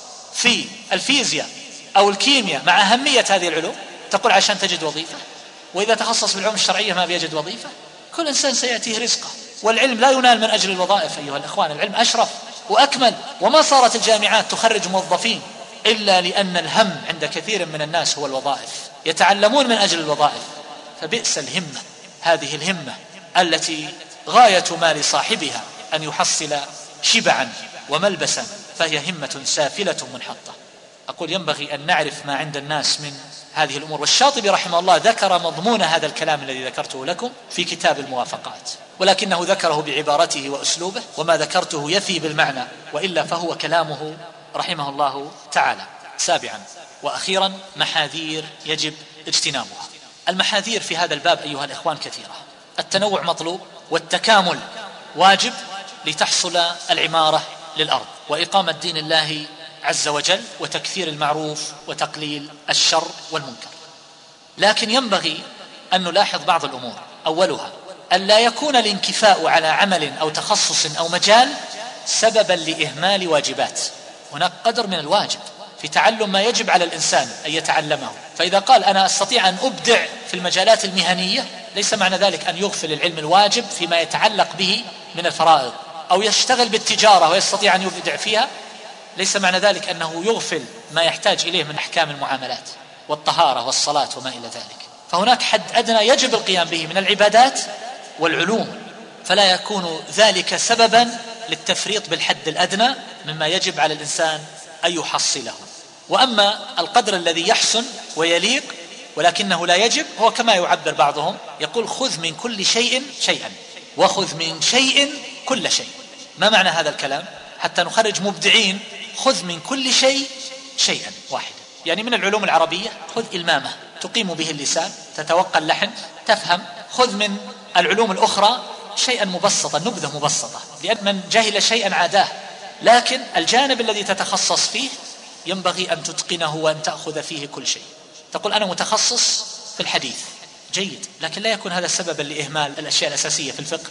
في الفيزياء أو الكيمياء مع أهمية هذه العلوم، تقول عشان تجد وظيفة. وإذا تخصص بالعلوم الشرعية ما بيجد وظيفة. كل إنسان سيأتيه رزقه، والعلم لا ينال من أجل الوظائف أيها الإخوان. العلم أشرف وأكمل. وما صارت الجامعات تخرج موظفين إلا لأن الهم عند كثير من الناس هو الوظائف، يتعلمون من أجل الوظائف. فبئس الهمة هذه الهمة التي غاية ما لصاحبها أن يحصل شبعا وملبسا، فهي همة سافلة منحطة. أقول ينبغي أن نعرف ما عند الناس من هذه الأمور. والشاطبي رحمه الله ذكر مضمون هذا الكلام الذي ذكرته لكم في كتاب الموافقات، ولكنه ذكره بعبارته وأسلوبه، وما ذكرته يفي بالمعنى، وإلا فهو كلامه رحمه الله تعالى. سابعا وأخيرا محاذير يجب اجتنابها. المحاذير في هذا الباب أيها الإخوان كثيرة. التنوع مطلوب، والتكامل واجب لتحصل العمارة للأرض وإقامة دين الله عز وجل وتكثير المعروف وتقليل الشر والمنكر. لكن ينبغي أن نلاحظ بعض الأمور. أولها أن لا يكون الانكفاء على عمل أو تخصص أو مجال سببا لإهمال واجبات. هناك قدر من الواجب في تعلم ما يجب على الإنسان أن يتعلمه. فإذا قال أنا أستطيع أن أبدع في المجالات المهنية، ليس معنى ذلك أن يغفل العلم الواجب فيما يتعلق به من الفرائض. أو يشتغل بالتجارة ويستطيع أن يبدع فيها، ليس معنى ذلك أنه يغفل ما يحتاج إليه من أحكام المعاملات والطهارة والصلاة وما إلى ذلك. فهناك حد أدنى يجب القيام به من العبادات والعلوم، فلا يكون ذلك سببا للتفريط بالحد الأدنى مما يجب على الإنسان أن يحصله. وأما القدر الذي يحسن ويليق ولكنه لا يجب، هو كما يعبر بعضهم، يقول خذ من كل شيء شيئا وخذ من شيء كل شيء. ما معنى هذا الكلام؟ حتى نخرج مبدعين. خذ من كل شيء شيئا واحدا، يعني من العلوم العربية خذ إلمامة تقيم به اللسان، تتوقع اللحن، تفهم. خذ من العلوم الأخرى شيئا مبسطا، نبذة مبسطة، لأن من جهل شيئا عاداه. لكن الجانب الذي تتخصص فيه ينبغي أن تتقنه وأن تأخذ فيه كل شيء. تقول أنا متخصص في الحديث، جيد، لكن لا يكون هذا سببا لإهمال الأشياء الأساسية في الفقه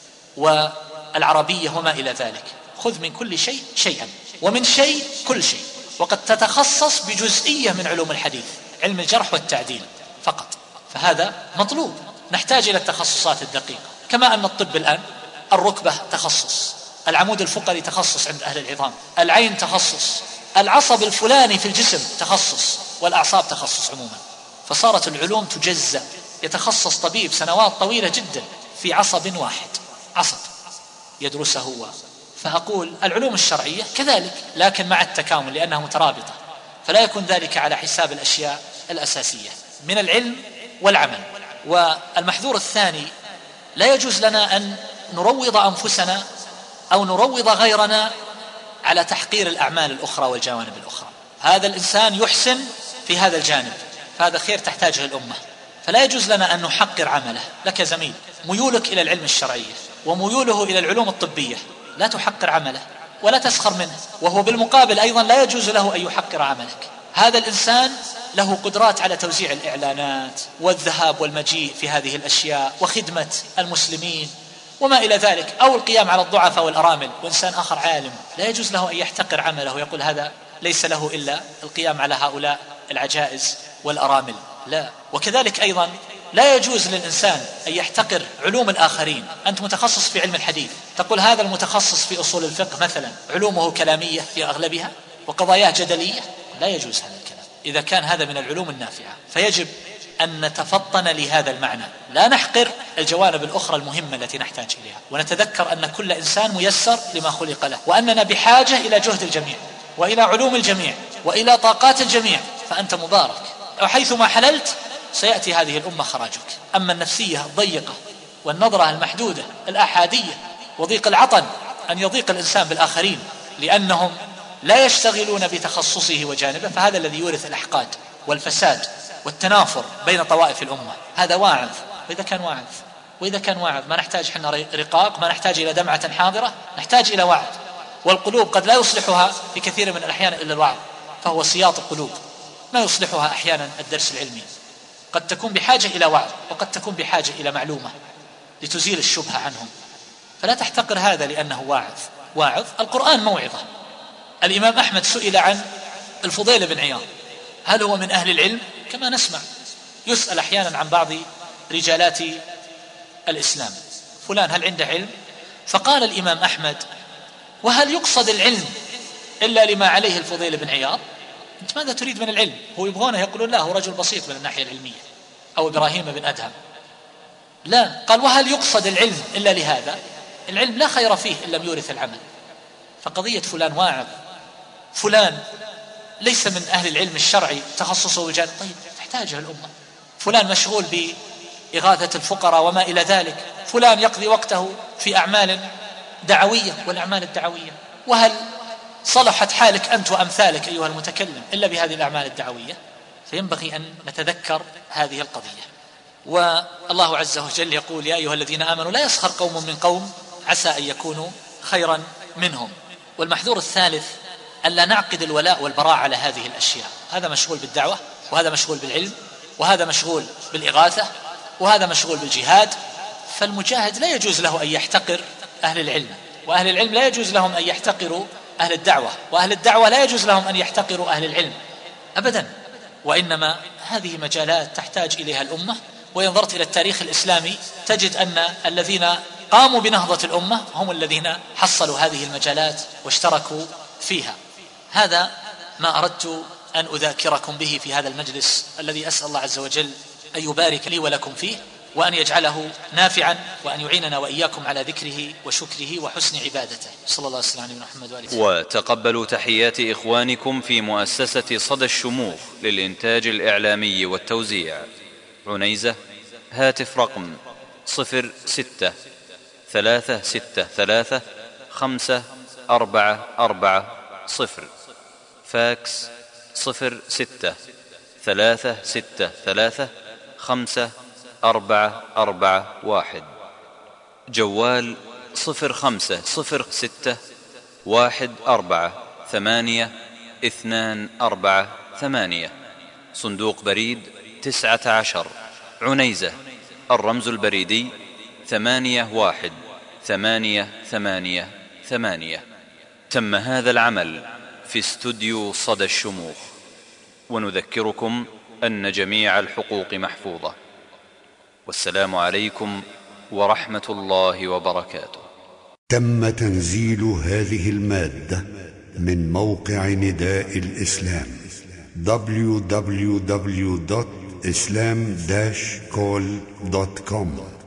والعربية وما إلى ذلك. خذ من كل شيء شيئا ومن شيء كل شيء. وقد تتخصص بجزئية من علوم الحديث، علم الجرح والتعديل فقط، فهذا مطلوب. نحتاج إلى التخصصات الدقيقة، كما أن الطب الآن الركبة تخصص، العمود الفقري تخصص عند أهل العظام، العين تخصص، العصب الفلاني في الجسم تخصص، والأعصاب تخصص عموما. فصارت العلوم تجزأ، يتخصص طبيب سنوات طويلة جدا في عصب واحد، عصب يدرسه هو. فأقول العلوم الشرعية كذلك، لكن مع التكامل لأنها مترابطة، فلا يكون ذلك على حساب الأشياء الأساسية من العلم والعمل. والمحذور الثاني، لا يجوز لنا أن نروض أنفسنا أو نروض غيرنا على تحقير الأعمال الأخرى والجوانب الأخرى. هذا الإنسان يحسن في هذا الجانب، فهذا خير تحتاجه الأمة، فلا يجوز لنا أن نحقر عمله. لك زميل ميولك إلى العلم الشرعي وميوله إلى العلوم الطبية، لا تحقر عمله ولا تسخر منه، وهو بالمقابل أيضا لا يجوز له أن يحقر عملك. هذا الإنسان له قدرات على توزيع الإعلانات والذهاب والمجيء في هذه الأشياء وخدمة المسلمين وما إلى ذلك، أو القيام على الضعفاء والأرامل. وإنسان آخر عالم لا يجوز له أن يحتقر عمله ويقول هذا ليس له إلا القيام على هؤلاء العجائز والأرامل، لا. وكذلك أيضا لا يجوز للإنسان أن يحتقر علوم الآخرين. أنت متخصص في علم الحديث، تقول هذا المتخصص في أصول الفقه مثلا علومه كلامية في أغلبها وقضاياه جدلية، لا يجوز هذا الكلام إذا كان هذا من العلوم النافعة. فيجب أن نتفطن لهذا المعنى، لا نحقر الجوانب الأخرى المهمة التي نحتاج إليها، ونتذكر أن كل إنسان ميسر لما خلق له، وأننا بحاجة إلى جهد الجميع وإلى علوم الجميع وإلى طاقات الجميع. فأنت مبارك، وحيثما حللت سيأتي هذه الأمة خراجك. أما النفسية الضيقة والنظرة المحدودة الأحادية وضيق العطن، أن يضيق الإنسان بالآخرين لأنهم لا يشتغلون بتخصصه وجانبه، فهذا الذي يورث الأحقاد والفساد والتنافر بين طوائف الأمة. هذا واعظ، وإذا كان واعظ وإذا كان واعظ ما نحتاج حنا رقاق، ما نحتاج إلى دمعة حاضرة، نحتاج إلى وعظ. والقلوب قد لا يصلحها في كثير من الأحيان إلا الوعظ، فهو سياط القلوب، ما يصلحها أحيانا الدرس العلمي. قد تكون بحاجة إلى وعظ، وقد تكون بحاجة إلى معلومة لتزيل الشبهة عنهم. فلا تحتقر هذا لأنه واعظ. واعظ القرآن موعظة. الإمام أحمد سئل عن الفضيل بن عياض هل هو من أهل العلم؟ كما نسمع يسأل أحيانا عن بعض رجالات الإسلام، فلان هل عنده علم؟ فقال الإمام أحمد وهل يقصد العلم إلا لما عليه الفضيل بن عياض؟ أنت ماذا تريد من العلم؟ هو يبغونه يقولون لا هو رجل بسيط من الناحية العلمية، أو إبراهيم بن أدهم. لا، قال وهل يقصد العلم إلا لهذا؟ العلم لا خير فيه إن لم يورث العمل. فقضية فلان واعظ، فلان ليس من أهل العلم الشرعي تخصصه وجانب، طيب تحتاجه الأمة. فلان مشغول بإغاثة الفقراء وما إلى ذلك، فلان يقضي وقته في أعمال دعوية والأعمال الدعوية. وهل صلحت حالك أنت وأمثالك أيها المتكلم إلا بهذه الأعمال الدعوية؟ فينبغي أن نتذكر هذه القضية. والله عز وجل يقول يا أيها الذين آمنوا لا يسخر قوم من قوم عسى أن يكونوا خيرا منهم. والمحذور الثالث ألا نعقد الولاء والبراء على هذه الأشياء. هذا مشغول بالدعوة، وهذا مشغول بالعلم، وهذا مشغول بالإغاثة، وهذا مشغول بالجهاد. فالمجاهد لا يجوز له أن يحتقر أهل العلم، وأهل العلم لا يجوز لهم أن يحتقروا أهل الدعوة، وأهل الدعوة لا يجوز لهم أن يحتقروا أهل العلم أبدا. وإنما هذه مجالات تحتاج إليها الأمة. وإن نظرت إلى التاريخ الإسلامي تجد أن الذين قاموا بنهضة الأمة هم الذين حصلوا هذه المجالات واشتركوا فيها. هذا ما أردت أن أذاكركم به في هذا المجلس الذي أسأل الله عز وجل أن يبارك لي ولكم فيه، وأن يجعله نافعا، وأن يعيننا وإياكم على ذكره وشكره وحسن عبادته. صلى الله عليه وسلم على محمد وآله وسلم. وتقبلوا تحيات إخوانكم في مؤسسة صدى الشموخ للإنتاج الإعلامي والتوزيع عنيزة. هاتف رقم صفر ستة ثلاثة ستة ثلاثة خمسة أربعة أربعة صفر. فاكس صفر ستة ثلاثة ستة ثلاثة خمسة أربعة أربعة واحد. جوال صفر خمسة صفر ستة واحد أربعة ثمانية اثنان أربعة ثمانية. صندوق بريد تسعة عشر عنيزة. الرمز البريدي ثمانية واحد ثمانية ثمانية ثمانية. تم هذا العمل في استوديو صدى الشموخ، ونذكركم أن جميع الحقوق محفوظة. والسلام عليكم ورحمة الله وبركاته. تم تنزيل هذه المادة من موقع نداء الإسلام دبليو دبليو دبليو دوت إسلام داش كول دوت كوم.